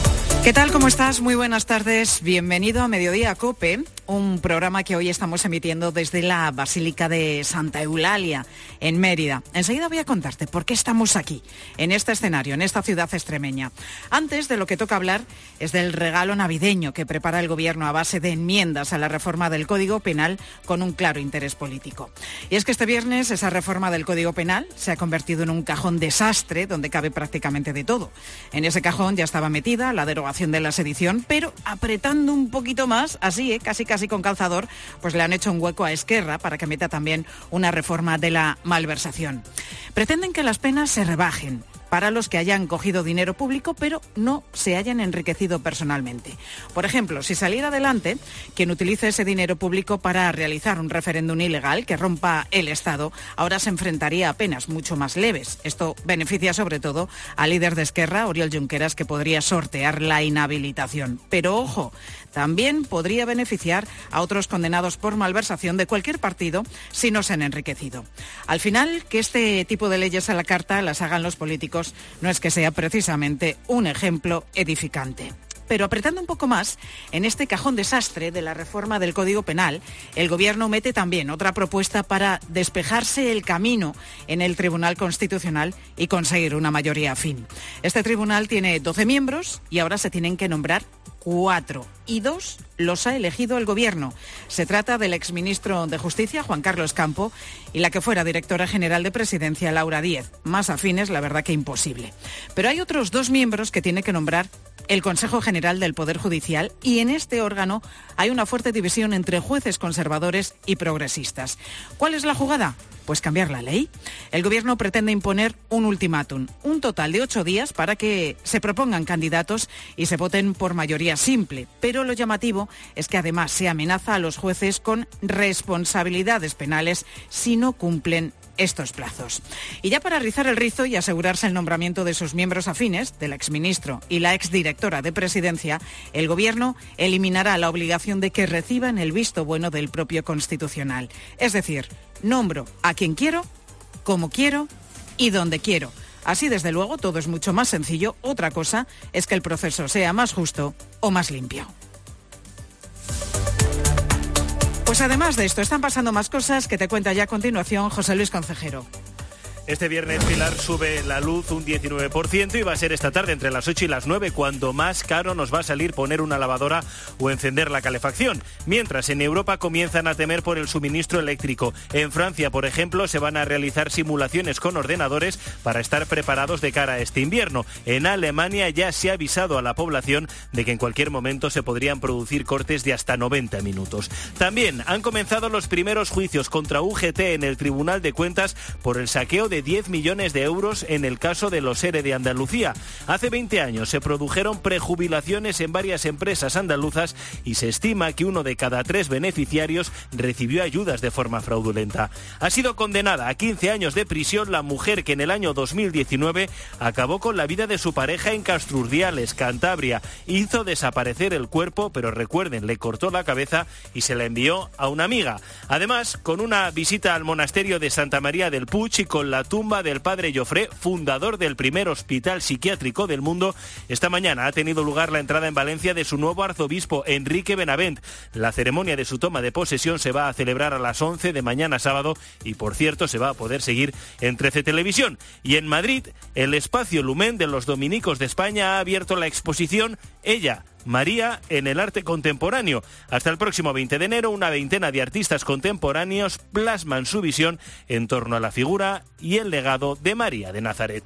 ¿Qué tal? ¿Cómo estás? Muy buenas tardes. Bienvenido a Mediodía COPE, un programa que hoy estamos emitiendo desde la Basílica de Santa Eulalia, en Mérida. Enseguida voy a contarte por qué estamos aquí, en este escenario, en esta ciudad extremeña. Antes, de lo que toca hablar es del regalo navideño que prepara el Gobierno a base de enmiendas a la reforma del Código Penal con un claro interés político. Y es que este viernes esa reforma del Código Penal se ha convertido en un cajón desastre donde cabe prácticamente de todo. En ese cajón ya estaba metida la derogación de la sedición, pero apretando un poquito más, así, ¿eh? casi casi con calzador, pues le han hecho un hueco a Esquerra para que meta también una reforma de la malversación. Pretenden que las penas se rebajen para los que hayan cogido dinero público, pero no se hayan enriquecido personalmente. Por ejemplo, si saliera adelante quien utilice ese dinero público para realizar un referéndum ilegal que rompa el Estado, ahora se enfrentaría a penas mucho más leves. Esto beneficia sobre todo al líder de Esquerra, Oriol Junqueras, que podría sortear la inhabilitación. Pero ojo, también podría beneficiar a otros condenados por malversación de cualquier partido si no se han enriquecido. Al final, que este tipo de leyes a la carta las hagan los políticos no es que sea precisamente un ejemplo edificante. Pero apretando un poco más, en este cajón desastre de la reforma del Código Penal, el Gobierno mete también otra propuesta para despejarse el camino en el Tribunal Constitucional y conseguir una mayoría afín. Este tribunal tiene doce miembros y ahora se tienen que nombrar cuatro, y dos los ha elegido el Gobierno. Se trata del exministro de Justicia, Juan Carlos Campo, y la que fuera directora general de Presidencia, Laura Díez. Más afines, la verdad que imposible. Pero hay otros dos miembros que tiene que nombrar el Consejo General del Poder Judicial, y en este órgano hay una fuerte división entre jueces conservadores y progresistas. ¿Cuál es la jugada? Pues cambiar la ley. El Gobierno pretende imponer un ultimátum, un total de ocho días para que se propongan candidatos y se voten por mayoría simple. Pero lo llamativo es que además se amenaza a los jueces con responsabilidades penales si no cumplen estos plazos. Y ya para rizar el rizo y asegurarse el nombramiento de sus miembros afines, del exministro y la exdirectora de Presidencia, el Gobierno eliminará la obligación de que reciban el visto bueno del propio Constitucional. Es decir, nombro a quien quiero, como quiero y donde quiero. Así, desde luego, todo es mucho más sencillo. Otra cosa es que el proceso sea más justo o más limpio. Pues además de esto, están pasando más cosas que te cuenta ya a continuación José Luis Concejero. Este viernes, Pilar, sube la luz un diecinueve por ciento y va a ser esta tarde entre las ocho y las nueve cuando más caro nos va a salir poner una lavadora o encender la calefacción. Mientras, en Europa comienzan a temer por el suministro eléctrico. En Francia, por ejemplo, se van a realizar simulaciones con ordenadores para estar preparados de cara a este invierno. En Alemania ya se ha avisado a la población de que en cualquier momento se podrían producir cortes de hasta noventa minutos. También han comenzado los primeros juicios contra U G T en el Tribunal de Cuentas por el saqueo de diez millones de euros en el caso de los ERE de Andalucía. Hace veinte años se produjeron prejubilaciones en varias empresas andaluzas y se estima que uno de cada tres beneficiarios recibió ayudas de forma fraudulenta. Ha sido condenada a quince años de prisión la mujer que en el año dos mil diecinueve acabó con la vida de su pareja en Castrurdiales, Cantabria. Hizo desaparecer el cuerpo, pero recuerden, le cortó la cabeza y se la envió a una amiga. Además, con una visita al monasterio de Santa María del Puig y con la tumba del padre Jofré, fundador del primer hospital psiquiátrico del mundo, esta mañana ha tenido lugar la entrada en Valencia de su nuevo arzobispo, Enrique Benavent. La ceremonia de su toma de posesión se va a celebrar a las once de mañana sábado y, por cierto, se va a poder seguir en trece Televisión. Y en Madrid, el espacio Lumen de los Dominicos de España ha abierto la exposición Ella, María en el arte contemporáneo. Hasta el próximo veinte de enero, una veintena de artistas contemporáneos plasman su visión en torno a la figura y el legado de María de Nazaret.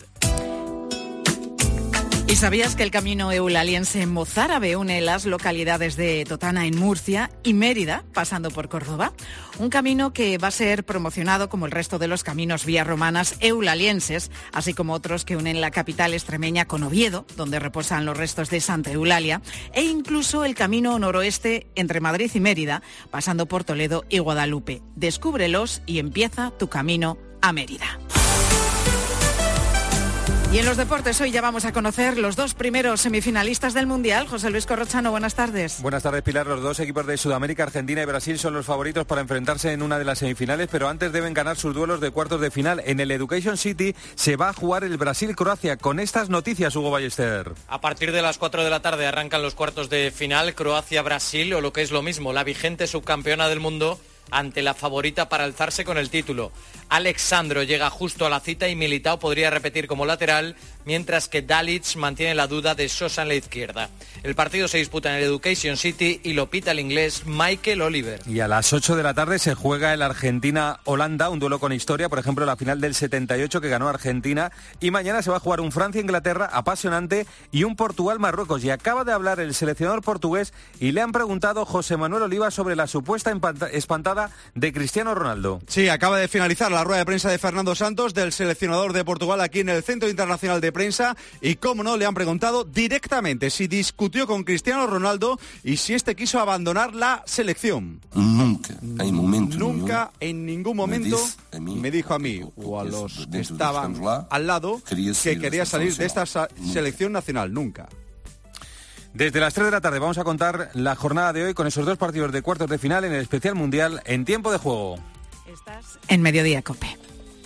¿Y sabías que el camino eulaliense mozárabe une las localidades de Totana en Murcia y Mérida, pasando por Córdoba? Un camino que va a ser promocionado como el resto de los caminos vías romanas eulalienses, así como otros que unen la capital extremeña con Oviedo, donde reposan los restos de Santa Eulalia, e incluso el camino noroeste entre Madrid y Mérida, pasando por Toledo y Guadalupe. Descúbrelos y empieza tu camino a Mérida. Y en los deportes hoy ya vamos a conocer los dos primeros semifinalistas del Mundial. José Luis Corrochano, buenas tardes. Buenas tardes, Pilar. Los dos equipos de Sudamérica, Argentina y Brasil, son los favoritos para enfrentarse en una de las semifinales, pero antes deben ganar sus duelos de cuartos de final. En el Education City se va a jugar el Brasil-Croacia. Con estas noticias, Hugo Ballester. A partir de las cuatro de la tarde arrancan los cuartos de final, Croacia-Brasil, o lo que es lo mismo, la vigente subcampeona del mundo ante la favorita para alzarse con el título. Alex Sandro llega justo a la cita y Militao podría repetir como lateral, mientras que Dalic mantiene la duda de Sosa en la izquierda. El partido se disputa en el Education City y lo pita el inglés Michael Oliver. Y a las ocho de la tarde se juega el Argentina-Holanda, un duelo con historia, por ejemplo la final del setenta y ocho que ganó Argentina, y mañana se va a jugar un Francia-Inglaterra apasionante y un Portugal-Marruecos. Y acaba de hablar el seleccionador portugués y le han preguntado José Manuel Oliva sobre la supuesta espantada de Cristiano Ronaldo. Sí, acaba de finalizar la rueda de prensa de Fernando Santos, del seleccionador de Portugal, aquí en el Centro Internacional de Prensa, y cómo no, le han preguntado directamente si discutió con Cristiano Ronaldo y si este quiso abandonar la selección. Nunca, en momento Nunca, en ningún momento, me dijo a mí o a los que estaban al lado que quería salir de esta selección nacional. Nunca. Desde las tres de la tarde vamos a contar la jornada de hoy con esos dos partidos de cuartos de final en el especial mundial en tiempo de juego. Estás en Mediodía COPE.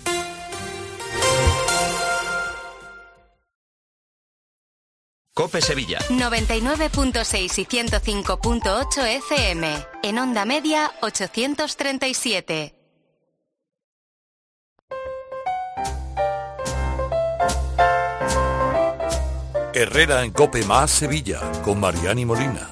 COPE Sevilla. noventa y nueve punto seis y ciento cinco punto ocho F M. En onda media ochocientos treinta y siete. Herrera en COPE más Sevilla, con Mariani Molina.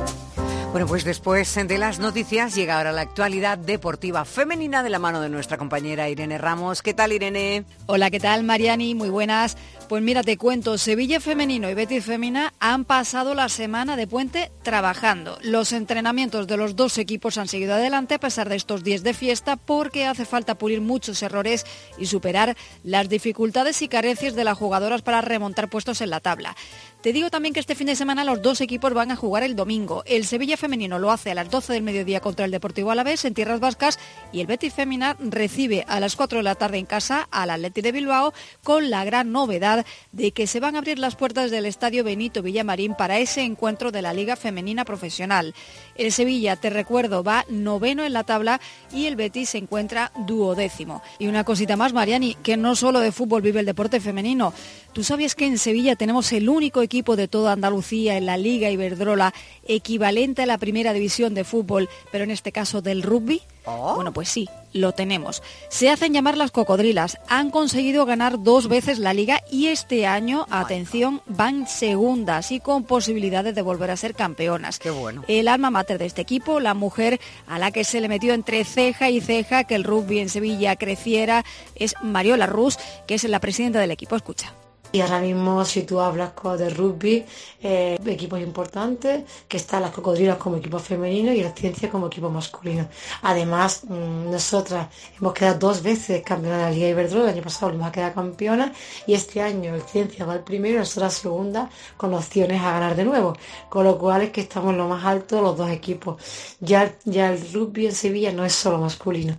Bueno, pues después de las noticias llega ahora la actualidad deportiva femenina de la mano de nuestra compañera Irene Ramos. ¿Qué tal, Irene? Hola, ¿qué tal, Mariani? Muy buenas. Pues mira, te cuento, Sevilla Femenino y Betis Femina han pasado la semana de puente trabajando. Los entrenamientos de los dos equipos han seguido adelante a pesar de estos días de fiesta, porque hace falta pulir muchos errores y superar las dificultades y carencias de las jugadoras para remontar puestos en la tabla. Te digo también que este fin de semana los dos equipos van a jugar el domingo. El Sevilla Femenino lo hace a las doce del mediodía contra el Deportivo Alavés en Tierras Vascas, y el Betis Femina recibe a las cuatro de la tarde en casa al Athletic de Bilbao, con la gran novedad de que se van a abrir las puertas del Estadio Benito Villamarín para ese encuentro de la Liga Femenina Profesional. El Sevilla, te recuerdo, va noveno en la tabla y el Betis se encuentra duodécimo. Y una cosita más, Mariani, que no solo de fútbol vive el deporte femenino. ¿Tú sabías que en Sevilla tenemos el único equipo de toda Andalucía en la Liga Iberdrola equivalente a la primera división de fútbol, pero en este caso del rugby? Oh. Bueno, pues sí, lo tenemos. Se hacen llamar las Cocodrilas. Han conseguido ganar dos veces la Liga y este año, atención, van segundas y con posibilidades de volver a ser campeonas. Qué bueno. El alma mater de este equipo, la mujer a la que se le metió entre ceja y ceja que el rugby en Sevilla creciera, es Mariola Rus, que es la presidenta del equipo. Escucha. Y ahora mismo, si tú hablas de rugby, eh, equipos importantes, que están las Cocodrilas como equipo femenino y la Ciencia como equipo masculino. Además, mmm, nosotras hemos quedado dos veces campeonas de la Liga Iberdrola. El año pasado volvimos a quedar campeonas y este año el Ciencia va al primero y nosotras segunda, con opciones a ganar de nuevo. Con lo cual es que estamos en lo más alto los dos equipos. Ya, ya el rugby en Sevilla no es solo masculino.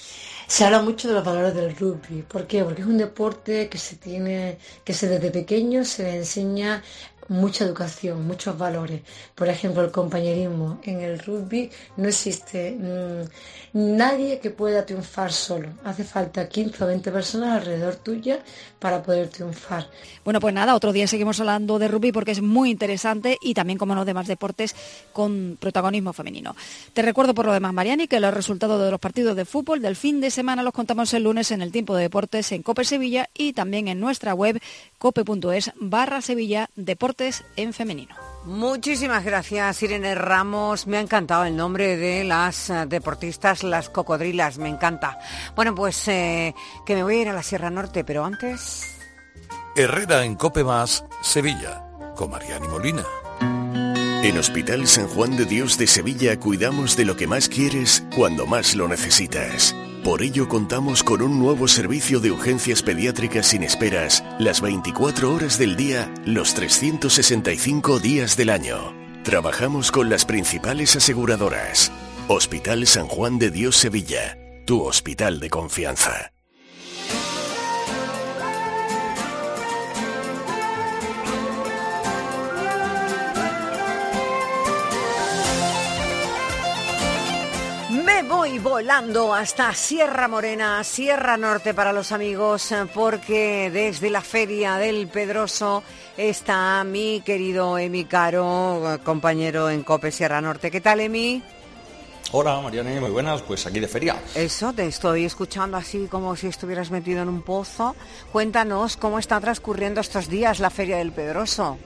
Se habla mucho de los valores del rugby. ¿Por qué? Porque es un deporte que se tiene, que se desde pequeño se le enseña mucha educación, muchos valores. Por ejemplo, el compañerismo. En el rugby no existe mmm, nadie que pueda triunfar solo. Hace falta quince o veinte personas alrededor tuya para poder triunfar. Bueno, pues nada, otro día seguimos hablando de rugby porque es muy interesante y también, como no, demás deportes con protagonismo femenino. Te recuerdo por lo demás, Mariani, que los resultados de los partidos de fútbol del fin de semana los contamos el lunes en el Tiempo de Deportes en COPE Sevilla y también en nuestra web cope.es barra Sevilla Deportes en femenino. Muchísimas gracias, Irene Ramos. Me ha encantado el nombre de las uh, deportistas, las Cocodrilas, me encanta. Bueno, pues eh, que me voy a ir a la Sierra Norte, pero antes... Herrera en COPE más Sevilla, con Mariani Molina. En Hospital San Juan de Dios de Sevilla cuidamos de lo que más quieres cuando más lo necesitas. Por ello contamos con un nuevo servicio de urgencias pediátricas sin esperas, las veinticuatro horas del día, los trescientos sesenta y cinco días del año. Trabajamos con las principales aseguradoras. Hospital San Juan de Dios Sevilla, tu hospital de confianza. voy volando hasta Sierra Morena, Sierra Norte para los amigos, porque desde la Feria del Pedroso está mi querido Emi Caro, compañero en COPE Sierra Norte. ¿Qué tal, Emi? Hola, Mariana, muy buenas, pues aquí de feria. Eso, te estoy escuchando así como si estuvieras metido en un pozo. Cuéntanos cómo está transcurriendo estos días la Feria del Pedroso.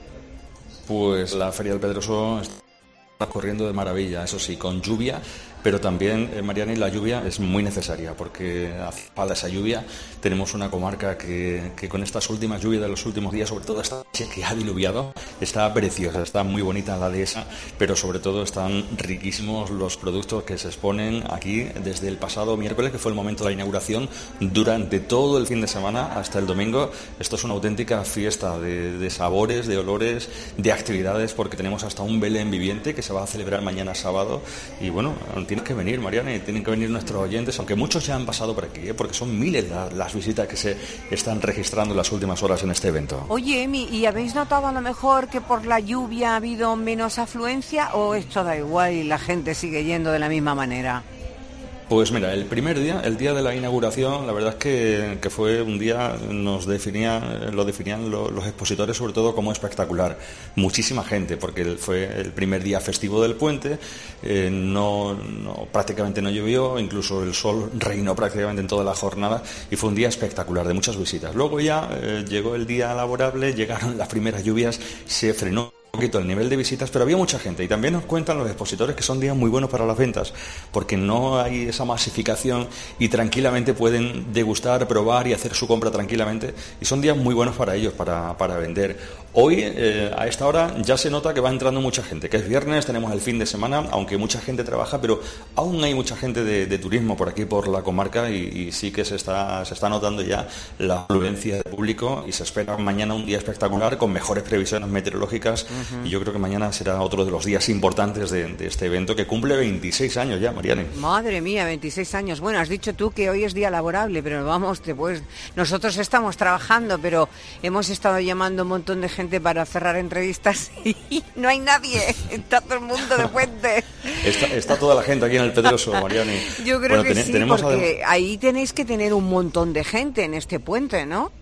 Pues la Feria del Pedroso está corriendo de maravilla, eso sí, con lluvia, pero también, eh, Mariana, y la lluvia es muy necesaria porque hace falta esa lluvia. Tenemos una comarca que, que con estas últimas lluvias de los últimos días, sobre todo esta que ha diluviado, está preciosa, está muy bonita la dehesa, pero sobre todo están riquísimos los productos que se exponen aquí desde el pasado miércoles, que fue el momento de la inauguración, durante todo el fin de semana hasta el domingo. Esto es una auténtica fiesta de, de sabores, de olores, de actividades, porque tenemos hasta un Belén viviente que se va a celebrar mañana sábado. Y bueno, tienen que venir, Mariana, y tienen que venir nuestros oyentes, aunque muchos ya han pasado por aquí, ¿eh? Porque son miles las, las visitas que se están registrando en las últimas horas en este evento. Oye, Emi, ¿y habéis notado a lo mejor que por la lluvia ha habido menos afluencia o esto da igual y la gente sigue yendo de la misma manera? Pues mira, el primer día, el día de la inauguración, la verdad es que, que fue un día, nos definía, lo definían los, los expositores sobre todo como espectacular. Muchísima gente, porque fue el primer día festivo del puente, eh, no, no, prácticamente no llovió, incluso el sol reinó prácticamente en toda la jornada y fue un día espectacular, de muchas visitas. Luego ya eh, llegó el día laborable, llegaron las primeras lluvias, se frenó un poquito el nivel de visitas, pero había mucha gente y también nos cuentan los expositores que son días muy buenos para las ventas porque no hay esa masificación y tranquilamente pueden degustar, probar y hacer su compra tranquilamente y son días muy buenos para ellos, para, para vender. Hoy, eh, a esta hora, ya se nota que va entrando mucha gente, que es viernes, tenemos el fin de semana, aunque mucha gente trabaja, pero aún hay mucha gente de, de turismo por aquí, por la comarca, y, y sí que se está, se está notando ya la afluencia de público y se espera mañana un día espectacular con mejores previsiones meteorológicas. Uh-huh. Y yo creo que mañana será otro de los días importantes de, de este evento, que cumple veintiséis años ya, Mariana. Madre mía, veintiséis años. Bueno, has dicho tú que hoy es día laborable, pero vamos, te puedes... nosotros estamos trabajando, pero hemos estado llamando a un montón de gente para cerrar entrevistas y no hay nadie, está todo el mundo de puente. Está, está toda la gente aquí en el Pedroso, Mariana. Yo creo bueno, que ten, sí, porque además... ahí tenéis que tener un montón de gente en este puente, ¿no?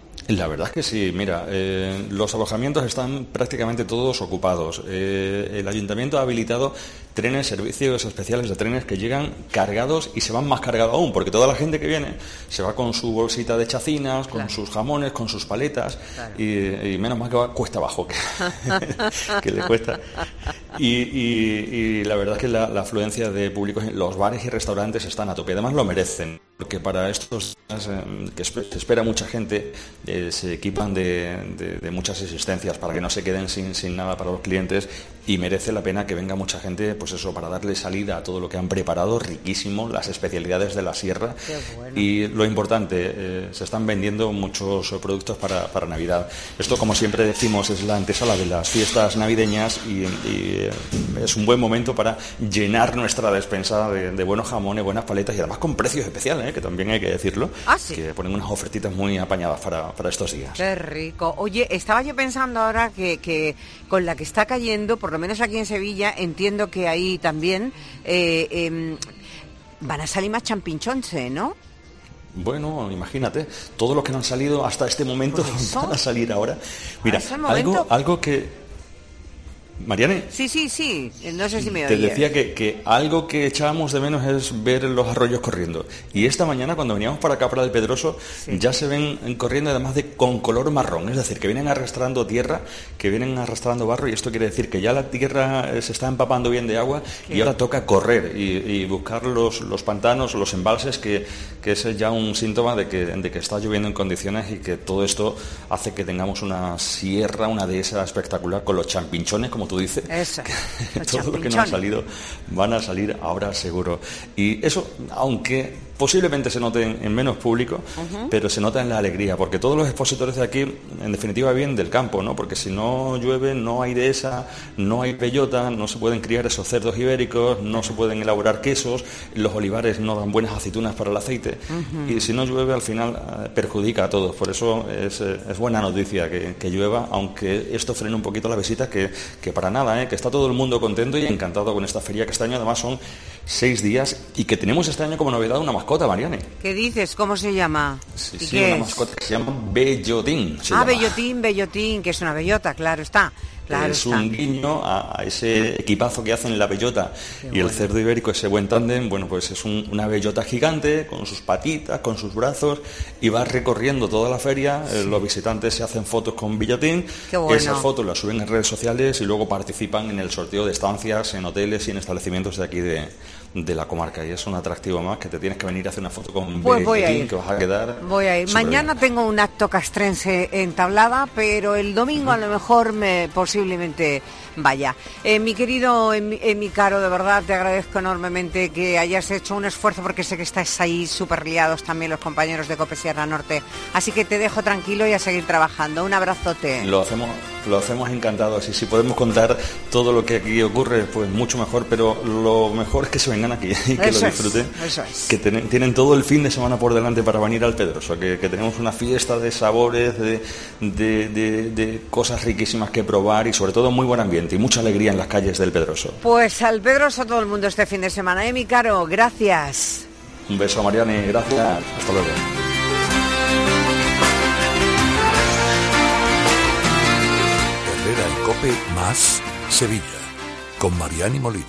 La verdad es que sí, mira, eh, los alojamientos están prácticamente todos ocupados. Eh, el ayuntamiento ha habilitado trenes, servicios especiales de trenes que llegan cargados y se van más cargados aún, porque toda la gente que viene se va con su bolsita de chacinas, con claro. sus jamones, con sus paletas, claro. y, y menos mal que va cuesta abajo, que, que le cuesta. Y, y, y la verdad es que la, la afluencia de públicos, los bares y restaurantes están a tope, además lo merecen, porque para estos días eh, que se espera mucha gente, eh, se equipan de, de, de muchas existencias para que no se queden sin, sin nada para los clientes, y merece la pena que venga mucha gente, pues eso, para darle salida a todo lo que han preparado, riquísimo, las especialidades de la sierra. Qué bueno. Y lo importante, eh, se están vendiendo muchos productos para, para Navidad. Esto, como siempre decimos, es la antesala de las fiestas navideñas y, y es un buen momento para llenar nuestra despensa de, de buenos jamones, buenas paletas y además con precios especiales, ¿eh? Que también hay que decirlo, ¿Ah, sí? que ponen unas ofertitas muy apañadas para, para estos días. Qué rico. Oye, estaba yo pensando ahora que, que con la que está cayendo, por lo menos aquí en Sevilla, entiendo que ahí también eh, eh, van a salir más champinchonse, ¿no? Bueno, imagínate, todos los que no han salido hasta este momento van a salir ahora. Mira, algo, algo que... Mariane. Sí, sí, sí, no sé si me oyes. Te oyes. decía que, que algo que echábamos de menos es ver los arroyos corriendo. Y esta mañana, cuando veníamos para acá, para el Pedroso, sí. ya se ven corriendo además de con color marrón. Es decir, que vienen arrastrando tierra, que vienen arrastrando barro, y esto quiere decir que ya la tierra se está empapando bien de agua sí. y ahora toca correr y, y buscar los, los pantanos, los embalses, que, que es ya un síntoma de que, de que está lloviendo en condiciones y que todo esto hace que tengamos una sierra, una dehesa espectacular con los champinchones, como tú dices. Eso, todo lo que no han salido van a salir ahora seguro. Y eso, aunque posiblemente se note en, en menos público, uh-huh. pero se nota en la alegría, porque todos los expositores de aquí, en definitiva, vienen del campo, ¿no? Porque si no llueve, no hay dehesa, no hay bellota, no se pueden criar esos cerdos ibéricos, no se pueden elaborar quesos, los olivares no dan buenas aceitunas para el aceite, uh-huh. y si no llueve, al final eh, perjudica a todos. Por eso es, es buena noticia que, que llueva, aunque esto frene un poquito la visita, que, que para nada, ¿eh? Que está todo el mundo contento y encantado con esta feria, que este año además son seis días y que tenemos este año como novedad una mascota, Mariane. ¿Qué dices? ¿Cómo se llama? Sí, sí, una es? mascota que se llama Bellotín. Se ah, llama. Bellotín, Bellotín, que es una bellota, claro está. Claro es está. un guiño a, a ese equipazo que hacen la bellota Qué y bueno. el cerdo ibérico, ese buen tándem. Bueno, pues es un, una bellota gigante con sus patitas, con sus brazos, y va recorriendo toda la feria. Sí. Eh, los visitantes se hacen fotos con Bellotín. Qué bueno. Esas fotos las suben en redes sociales y luego participan en el sorteo de estancias en hoteles y en establecimientos de aquí de, de la comarca, y es un atractivo más, que te tienes que venir a hacer una foto con pues Bellotín, que vas a quedar. Voy a ir. Mañana bien. Tengo un acto castrense en Tablada, pero el domingo a lo mejor me posiblemente vaya. Eh, mi querido, eh, mi, eh, mi caro, de verdad te agradezco enormemente que hayas hecho un esfuerzo, porque sé que estáis ahí súper liados también los compañeros de COPE Sierra Norte, así que te dejo tranquilo y a seguir trabajando. Un abrazote. Lo hacemos, lo hacemos encantados, y si podemos contar todo lo que aquí ocurre, pues mucho mejor, pero lo mejor es que se vengan aquí y que eso lo disfruten, es, eso es. que ten, tienen todo el fin de semana por delante para venir al Pedroso, que, que tenemos una fiesta de sabores, de, de, de, de cosas riquísimas que probar, y sobre todo muy buen ambiente y mucha alegría en las calles del Pedroso. Pues al Pedroso todo el mundo este fin de semana, ¿eh, mi caro? Gracias. Un beso, Mariane, gracias. Hasta luego. Herrera en COPE más Sevilla, con Mariani Molina.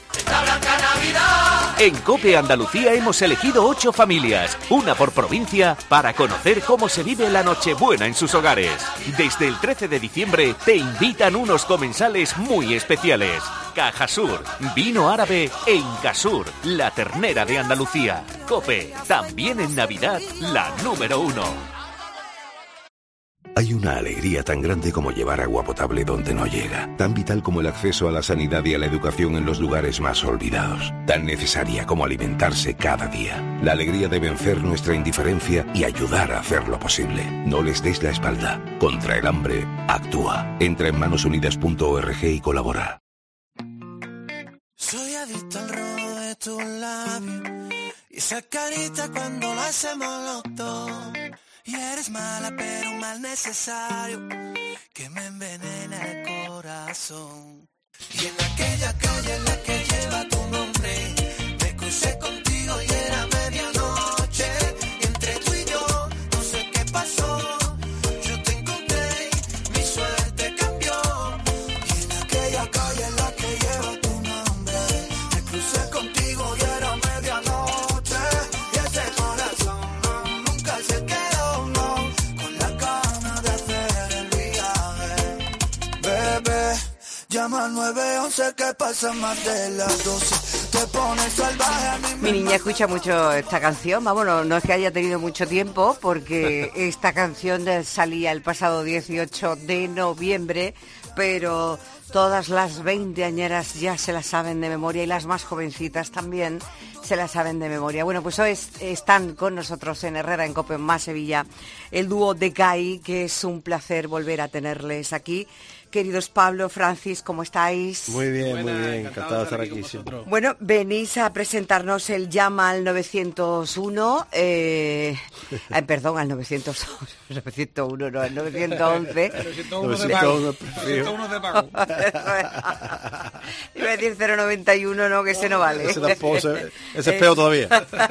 En COPE Andalucía hemos elegido ocho familias, una por provincia, para conocer cómo se vive la Nochebuena en sus hogares. Desde el trece de diciembre te invitan unos comensales muy especiales. Cajasur, vino árabe e Incasur, la ternera de Andalucía. COPE, también en Navidad, la número uno. Hay una alegría tan grande como llevar agua potable donde no llega, tan vital como el acceso a la sanidad y a la educación en los lugares más olvidados, tan necesaria como alimentarse cada día. La alegría de vencer nuestra indiferencia y ayudar a hacerlo posible. No les des la espalda. Contra el hambre, actúa. Entra en manos unidas punto org y colabora. Soy adicto al rojo de tus labios y esa carita cuando lo hacemos los dos. Y eres mala pero un mal necesario que me envenena el corazón. Y en aquella calle en la que lleva tu nombre me crucé contigo y era medianoche. Y entre tú y yo no sé qué pasó, yo te encontré, mi suerte cambió. Y en aquella calle en la que lleva tu nombre me crucé contigo y era medianoche. Y ese corazón no, nunca se quedó. Llama al nueve once que pasa más de las doce. Te pones salvaje a mí. Mi niña escucha mucho esta canción. Vamos, no, no es que haya tenido mucho tiempo, porque esta canción salía el pasado dieciocho de noviembre, pero todas las veinteañeras ya se la saben de memoria, y las más jovencitas también se la saben de memoria. Bueno, pues hoy están con nosotros en Herrera en COPE más Sevilla el dúo de Decay, que es un placer volver a tenerles aquí. Queridos Pablo, Francis, ¿cómo estáis? Muy bien, Buena, muy bien, encantado de estar aquí siempre. Bueno, venís a presentarnos el Llama al novecientos uno, eh, eh, perdón, al novecientos uno, no, al novecientos once. novecientos uno de pago. Iba a decir cero noventa y uno, no, que ese no vale. Ese tampoco, ese, ese es peor todavía.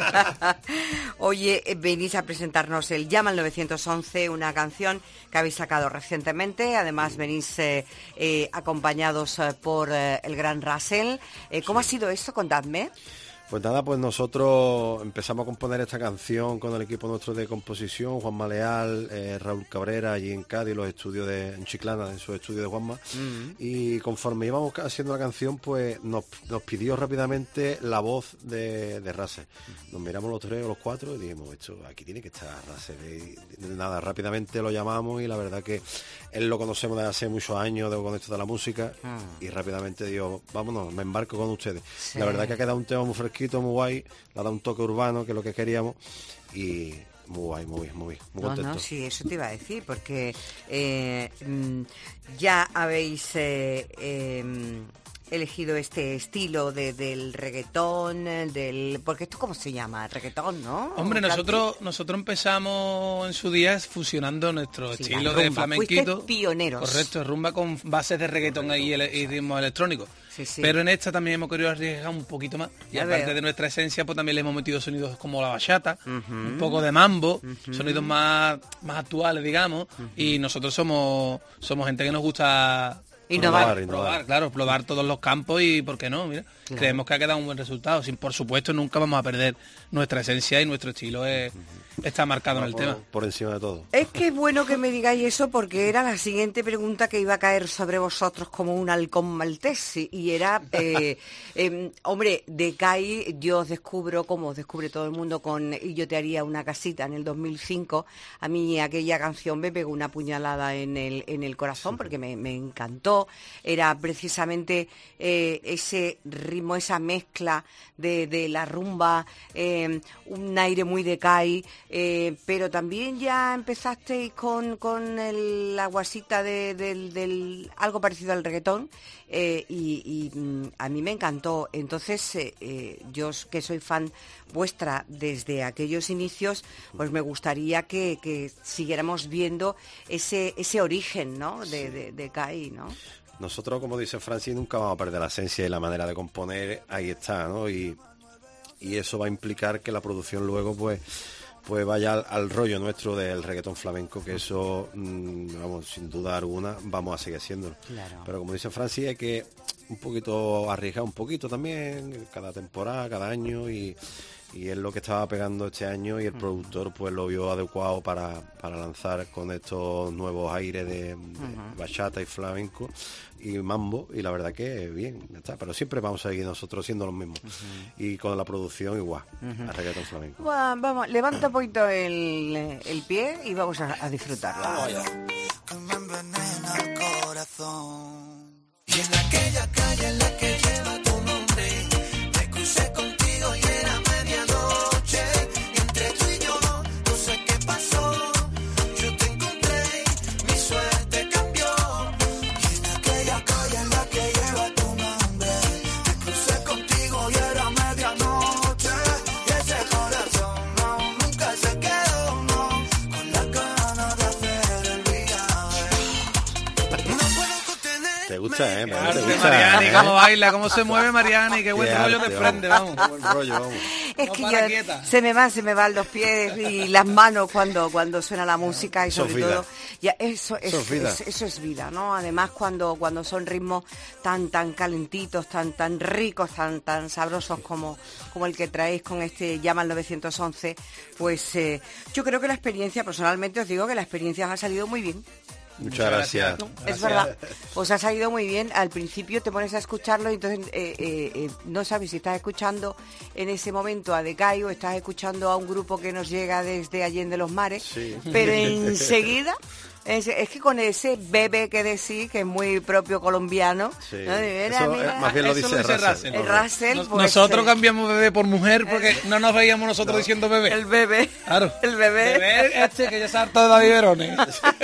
Oye, venís a presentarnos el Llama al novecientos once, una canción que habéis sacado recientemente. Además venís eh, eh, acompañados eh, por eh, el gran Russell. Eh, ¿Cómo sí. ha sido esto? Contadme. Pues nada, pues nosotros empezamos a componer esta canción con el equipo nuestro de composición, Juanma Leal, eh, Raúl Cabrera, allí en Cádiz, los estudios de en Chiclana, en su estudio de Juanma. Mm-hmm. Y conforme íbamos haciendo la canción, pues nos, nos pidió rápidamente la voz de, de Russell. Nos miramos los tres o los cuatro y dijimos, esto aquí tiene que estar Russell. Y nada, rápidamente lo llamamos y la verdad que él lo conocemos desde hace muchos años, de con esto de la música, mm. y rápidamente dijo, vámonos, me embarco con ustedes. Sí. La verdad que ha quedado un tema muy fresquito, flamenquito muy guay, le ha dado un toque urbano, que es lo que queríamos, y muy guay, muy bien, muy bien, muy no, contento. No, sí, eso te iba a decir, porque eh, ya habéis eh, eh, elegido este estilo de, del reggaetón, del... Porque esto, ¿cómo se llama? Reggaetón, ¿no? Hombre, nosotros nosotros empezamos en su día fusionando nuestro sí, estilo de flamenquito. Fuiste pioneros. Correcto, rumba con bases de reggaetón ahí y ritmos electrónicos. Sí, sí. Pero en esta también hemos querido arriesgar un poquito más. Y Ya aparte veo. de nuestra esencia, pues también le hemos metido sonidos como la bachata, Uh-huh. un poco de mambo, Uh-huh. sonidos más, más actuales, digamos. Uh-huh. Y nosotros somos somos gente que nos gusta... Innovar. Probar, probar, claro, probar todos los campos y, ¿por qué no? Mira, Claro. creemos que ha quedado un buen resultado. Sin, por supuesto, nunca vamos a perder nuestra esencia y nuestro estilo es, está marcado en el por, tema. por encima de todo. Es que es bueno que me digáis eso porque era la siguiente pregunta que iba a caer sobre vosotros como un halcón maltés y- y era, eh, eh, hombre, de Kai yo os descubro, como os descubre todo el mundo con Y yo te haría una casita en el dos mil cinco, a mí aquella canción me pegó una puñalada en el, en el corazón porque me, me encantó, era precisamente eh, ese ritmo, esa mezcla de, de la rumba, eh, un aire muy de Kai, eh, pero también ya empezasteis con, con el- la guasita de, del, del- algo parecido al reggaetón, eh, y, y, mm, a mí me encantó. Entonces, eh, eh, yo s- que soy fan vuestra desde aquellos inicios, pues me gustaría que, que siguiéramos viendo ese, ese origen, ¿no? De, de, de Kai, ¿no? Nosotros, como dice Francis, nunca vamos a perder la esencia y la manera de componer, ahí está, ¿no? Y, y eso va a implicar que la producción luego, pues, pues vaya al, al rollo nuestro del reggaetón flamenco, que eso, mmm, vamos, sin duda alguna, vamos a seguir haciéndolo. Claro. Pero como dice Francis, hay que un poquito arriesgar un poquito también, cada temporada, cada año, y, y es lo que estaba pegando este año, y el productor pues lo vio adecuado para, para lanzar con estos nuevos aires de, de Ujú. bachata y flamenco y mambo, y la verdad que bien, ya está. Pero siempre vamos a seguir nosotros siendo los mismos, y con la producción igual, Ujú. al reggaetón flamenco. Va- Vamos, levanta un poquito el, el pie y vamos a, a disfrutarlo. que me envenena el corazón. Y en aquella calle en la que lleva tu nombre, me crucé contigo y era medianoche. Y entre tú y yo, no sé qué pasó. Yo te encontré, mi suerte cambió. Y en aquella calle en la que lleva tu nombre, me crucé contigo y era medianoche. Y ese corazón no, nunca se quedó, no, con las ganas de hacer el viaje. No puedo contener. Te gusta, ¿eh? Claro, te que gusta, Mariani, ¿eh? cómo baila, cómo se mueve Mariani, qué buen Qué rollo arte, te prende, vamos. vamos. Buen rollo, vamos. Es No que para yo- quieta. se me van, se me van los pies y las manos cuando, cuando suena la música y Eso sobre es vida. todo, ya eso es, Eso es vida. es- eso es vida, ¿no? Además cuando, cuando son ritmos tan, tan calentitos, tan, tan ricos, tan, tan sabrosos como, como el que traéis con este Llama al novecientos once, pues eh, yo creo que la experiencia, personalmente os digo que la experiencia os ha salido muy bien. Muchas gracias. Es verdad, os ha salido muy bien. Al principio te pones a escucharlo y entonces eh, eh, eh, no sabes si estás escuchando en ese momento a Decay o estás escuchando a un grupo que nos llega desde Allende los Mares, Sí. pero enseguida... Es, es que con ese bebé que decís, que es muy propio colombiano, Sí. ¿no? De mira, Eso, mira, eh, más bien lo eso dice lo dice Russell. Russell. el Russell, Nos- pues, nosotros eh, cambiamos bebé por mujer porque no nos veíamos nosotros diciendo bebé. el bebé, Claro. el bebé. Bebé este que ya se harta de la biberones.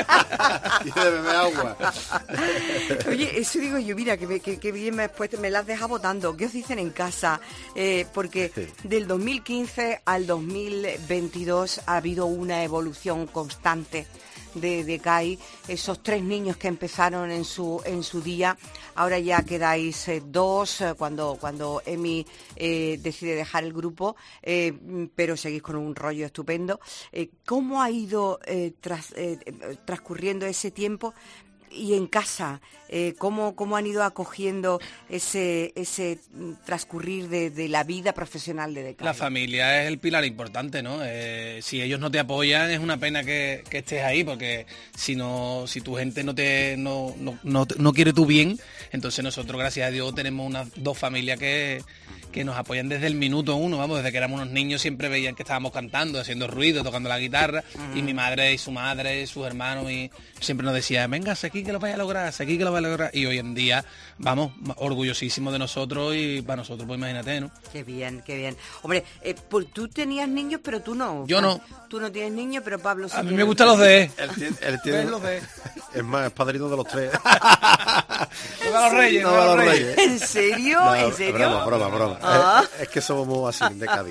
Y de beber agua. Oye, eso digo yo, mira, que, me- que, que bien me, pues, me las deja votando. ¿Qué os dicen en casa? Eh, porque Sí. del dos mil quince al dos mil veintidós ha habido una evolución constante de, de Kai. Esos tres niños que empezaron en su en su día, ahora ya quedáis eh, dos, eh, cuando, cuando Emi eh, decide dejar el grupo, eh, pero seguís con un rollo estupendo. Eh, ¿Cómo ha ido eh, tras, eh, eh, transcurriendo ese tiempo? Y en casa, eh, ¿cómo, ¿cómo han ido acogiendo ese ese mm, transcurrir de, de la vida profesional de Decay? La familia es el pilar importante, ¿no? Eh, si ellos no te apoyan es una pena que, que estés ahí, porque si no, si tu gente no te no, no, no, te- no quiere tu bien, entonces nosotros, gracias a Dios, tenemos unas dos familias que, que nos apoyan desde el minuto uno, vamos, desde que éramos unos niños siempre veían que estábamos cantando, haciendo ruido, tocando la guitarra, uh-huh. y mi madre y su madre, sus hermanos, y siempre nos decía, venga, aquí que lo vaya a lograr, aquí que lo vaya a lograr, y hoy en día, vamos, orgullosísimos de nosotros, y para nosotros, pues imagínate, ¿no? Qué bien, qué bien. Hombre, eh, pues tú tenías niños, pero tú no. Yo no. Tú no tienes niños, pero Pablo sí. A mí me gustan los de... Él tiene, él tiene los de... Es más, es padrino de los tres. No va a los reyes, no va a los reyes. reyes. ¿En serio? No, ¿En serio? Broma, broma, broma. Ah. Es, es que somos así, de Cádiz.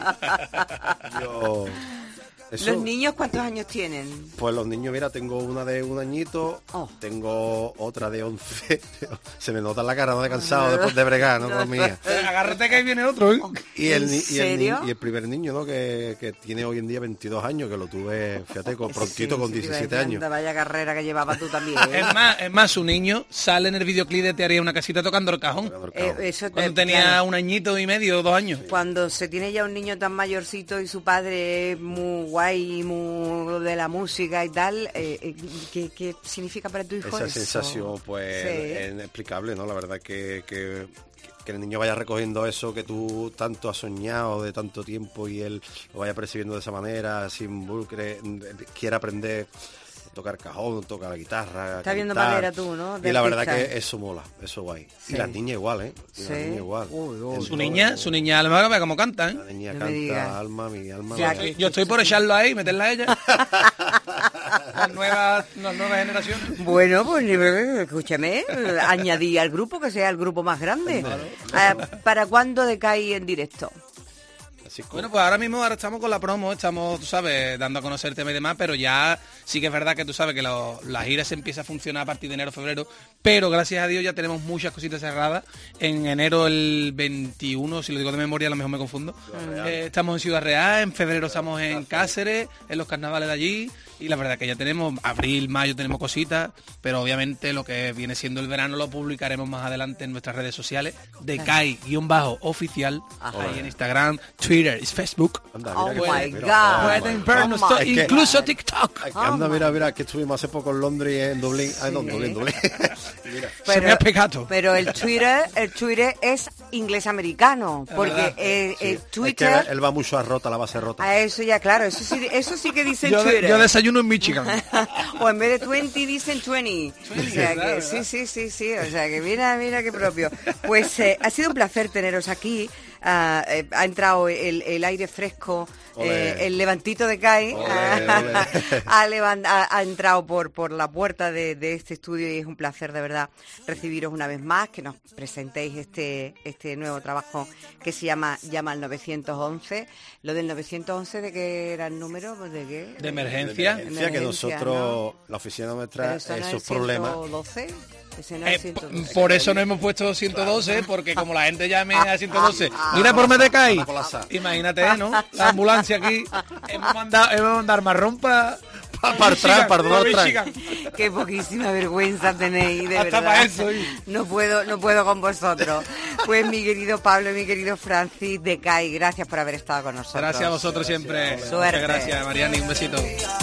Yo... Eso, ¿Los niños cuántos años tienen? Pues los niños, mira, tengo una de un añito, oh. tengo otra de once. Se me nota la cara, no de cansado después de bregar, ¿no? Con mía. Agárrate que ahí viene otro, ¿eh? Y el, y, el, y el primer niño, ¿no? Que, que tiene hoy en día veintidós años, que lo tuve, fíjate, con, prontito sí, con sí, diecisiete años. Vaya carrera que llevabas tú también, ¿eh? Es más, es más, su niño sale en el videoclip de Te haría una casita tocando el cajón. Tocando el cajón. Eh, eso te, Cuando tenía claro. un añito y medio, dos años. Cuando se tiene ya un niño tan mayorcito y su padre es muy guay y muy de la música y tal, eh, ¿qué, ¿qué significa para tu hijo esa eso? sensación pues sí. inexplicable, ¿no? La verdad que, que, que el niño vaya recogiendo eso que tú tanto has soñado de tanto tiempo y él lo vaya percibiendo de esa manera, sin involucre, quiera aprender tocar cajón, tocar la guitarra. Está viendo manera tú, ¿no? De y la verdad que eso mola, eso guay. Sí. Y las niñas igual, ¿eh? Y sí. Las niñas igual. Uy, uy, su niña, uy. su niña Alma, ve cómo canta, ¿eh? La niña no canta, Alma, mi Alma. Yo, estoy, yo estoy por echarlo ahí, meterla a ella. las, nuevas, las nuevas generaciones. Bueno, pues escúchame, añadí al grupo, que sea el grupo más grande. Claro. ¿Para cuándo decae en directo? Bueno, pues ahora mismo ahora estamos con la promo, estamos, tú sabes, dando a conocer el tema y demás, pero ya sí que es verdad que tú sabes que lo, la gira se empieza a funcionar a partir de enero, febrero, pero gracias a Dios ya tenemos muchas cositas cerradas. En enero el veintiuno, si lo digo de memoria a lo mejor me confundo, eh, estamos en Ciudad Real, en febrero estamos en Cáceres, en los carnavales de allí, y la verdad que ya tenemos, abril, mayo tenemos cositas, pero obviamente lo que viene siendo el verano lo publicaremos más adelante en nuestras redes sociales, de Kai-oficial, ahí en Instagram, Twitter y Facebook. Anda, oh my God. Pueden vernos oh, es incluso que, TikTok. Es que anda, mira, mira, que estuvimos hace poco en Londres y en Dublín. Ay, no, sí. Dublín, Dublín. Mira. Pero, se me ha pegado. Pero el Twitter, el Twitter es inglés americano, porque el, sí. el Twitter... Es que él va mucho a rota, la base rota. A eso ya, claro, eso sí, eso sí que dice yo Twitter. De, yo desayuno en Michigan. O en vez de veinte dicen veinte. O sea que, sí, sí, sí, sí, o sea que mira, mira qué propio. Pues eh, ha sido un placer teneros aquí. Uh, eh, ha entrado el, el aire fresco, eh, el levantito de Kai olé, olé. Ha, levant, ha, ha entrado por, por la puerta de, de este estudio y es un placer de verdad recibiros una vez más, que nos presentéis este este nuevo trabajo que se llama Llama al novecientos once. Lo del novecientos once, ¿de qué era el número? ¿De qué? De emergencia. De emergencia, que nosotros, ¿no? La oficina nuestra, esos no problemas... ciento doce. No eh, por eso no hemos puesto ciento doce, porque como la gente llame a ciento doce, mira por me decay. Imagínate, ¿no? La ambulancia aquí. Hemos mandado, hemos mandado marrón para para atrás, para atrás. Qué poquísima vergüenza tenéis, de Hasta verdad. Para eso, ¿sí? No puedo, no puedo con vosotros. Pues mi querido Pablo y mi querido Francis de Kai, gracias por haber estado con nosotros. Gracias a vosotros siempre. Suerte. Muchas gracias, Mariani, un besito.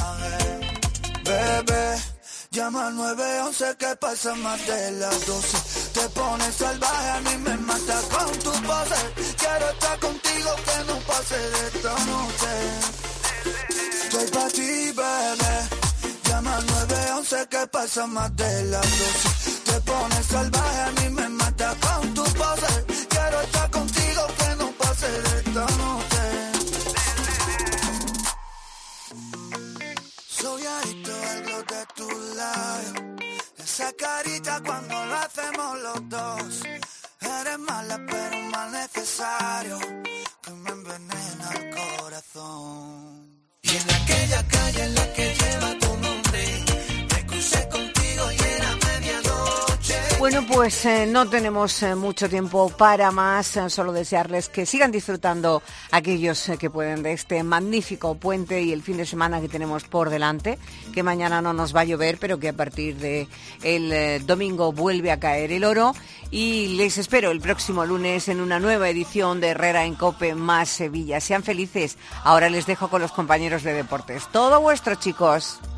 Bebé, llama al nueve once que pasa más de las doce. Te pones salvaje, a mí me mata con tu pose. Quiero estar contigo, que no pase de esta noche. Estoy pa' ti, bebé. Llama al nueve once que pasa más de las doce. Te pones salvaje, a mí me mata con tu pose. Quiero estar contigo, que no pase de esta noche. Soy adicto al glow de tu labio, esa carita cuando lo hacemos los dos. Eres mala pero un mal necesario, que me envenena el corazón. Y en aquella calle en la que lleva tu nombre, me crucé contigo y era medianoche. Bueno, pues eh, no tenemos eh, mucho tiempo para más, eh, solo desearles que sigan disfrutando aquellos eh, que pueden de este magnífico puente y el fin de semana que tenemos por delante, que mañana no nos va a llover, pero que a partir de el eh, domingo vuelve a caer el oro, y les espero el próximo lunes en una nueva edición de Herrera en COPE más Sevilla. Sean felices. Ahora les dejo con los compañeros de deportes. Todo vuestro, chicos.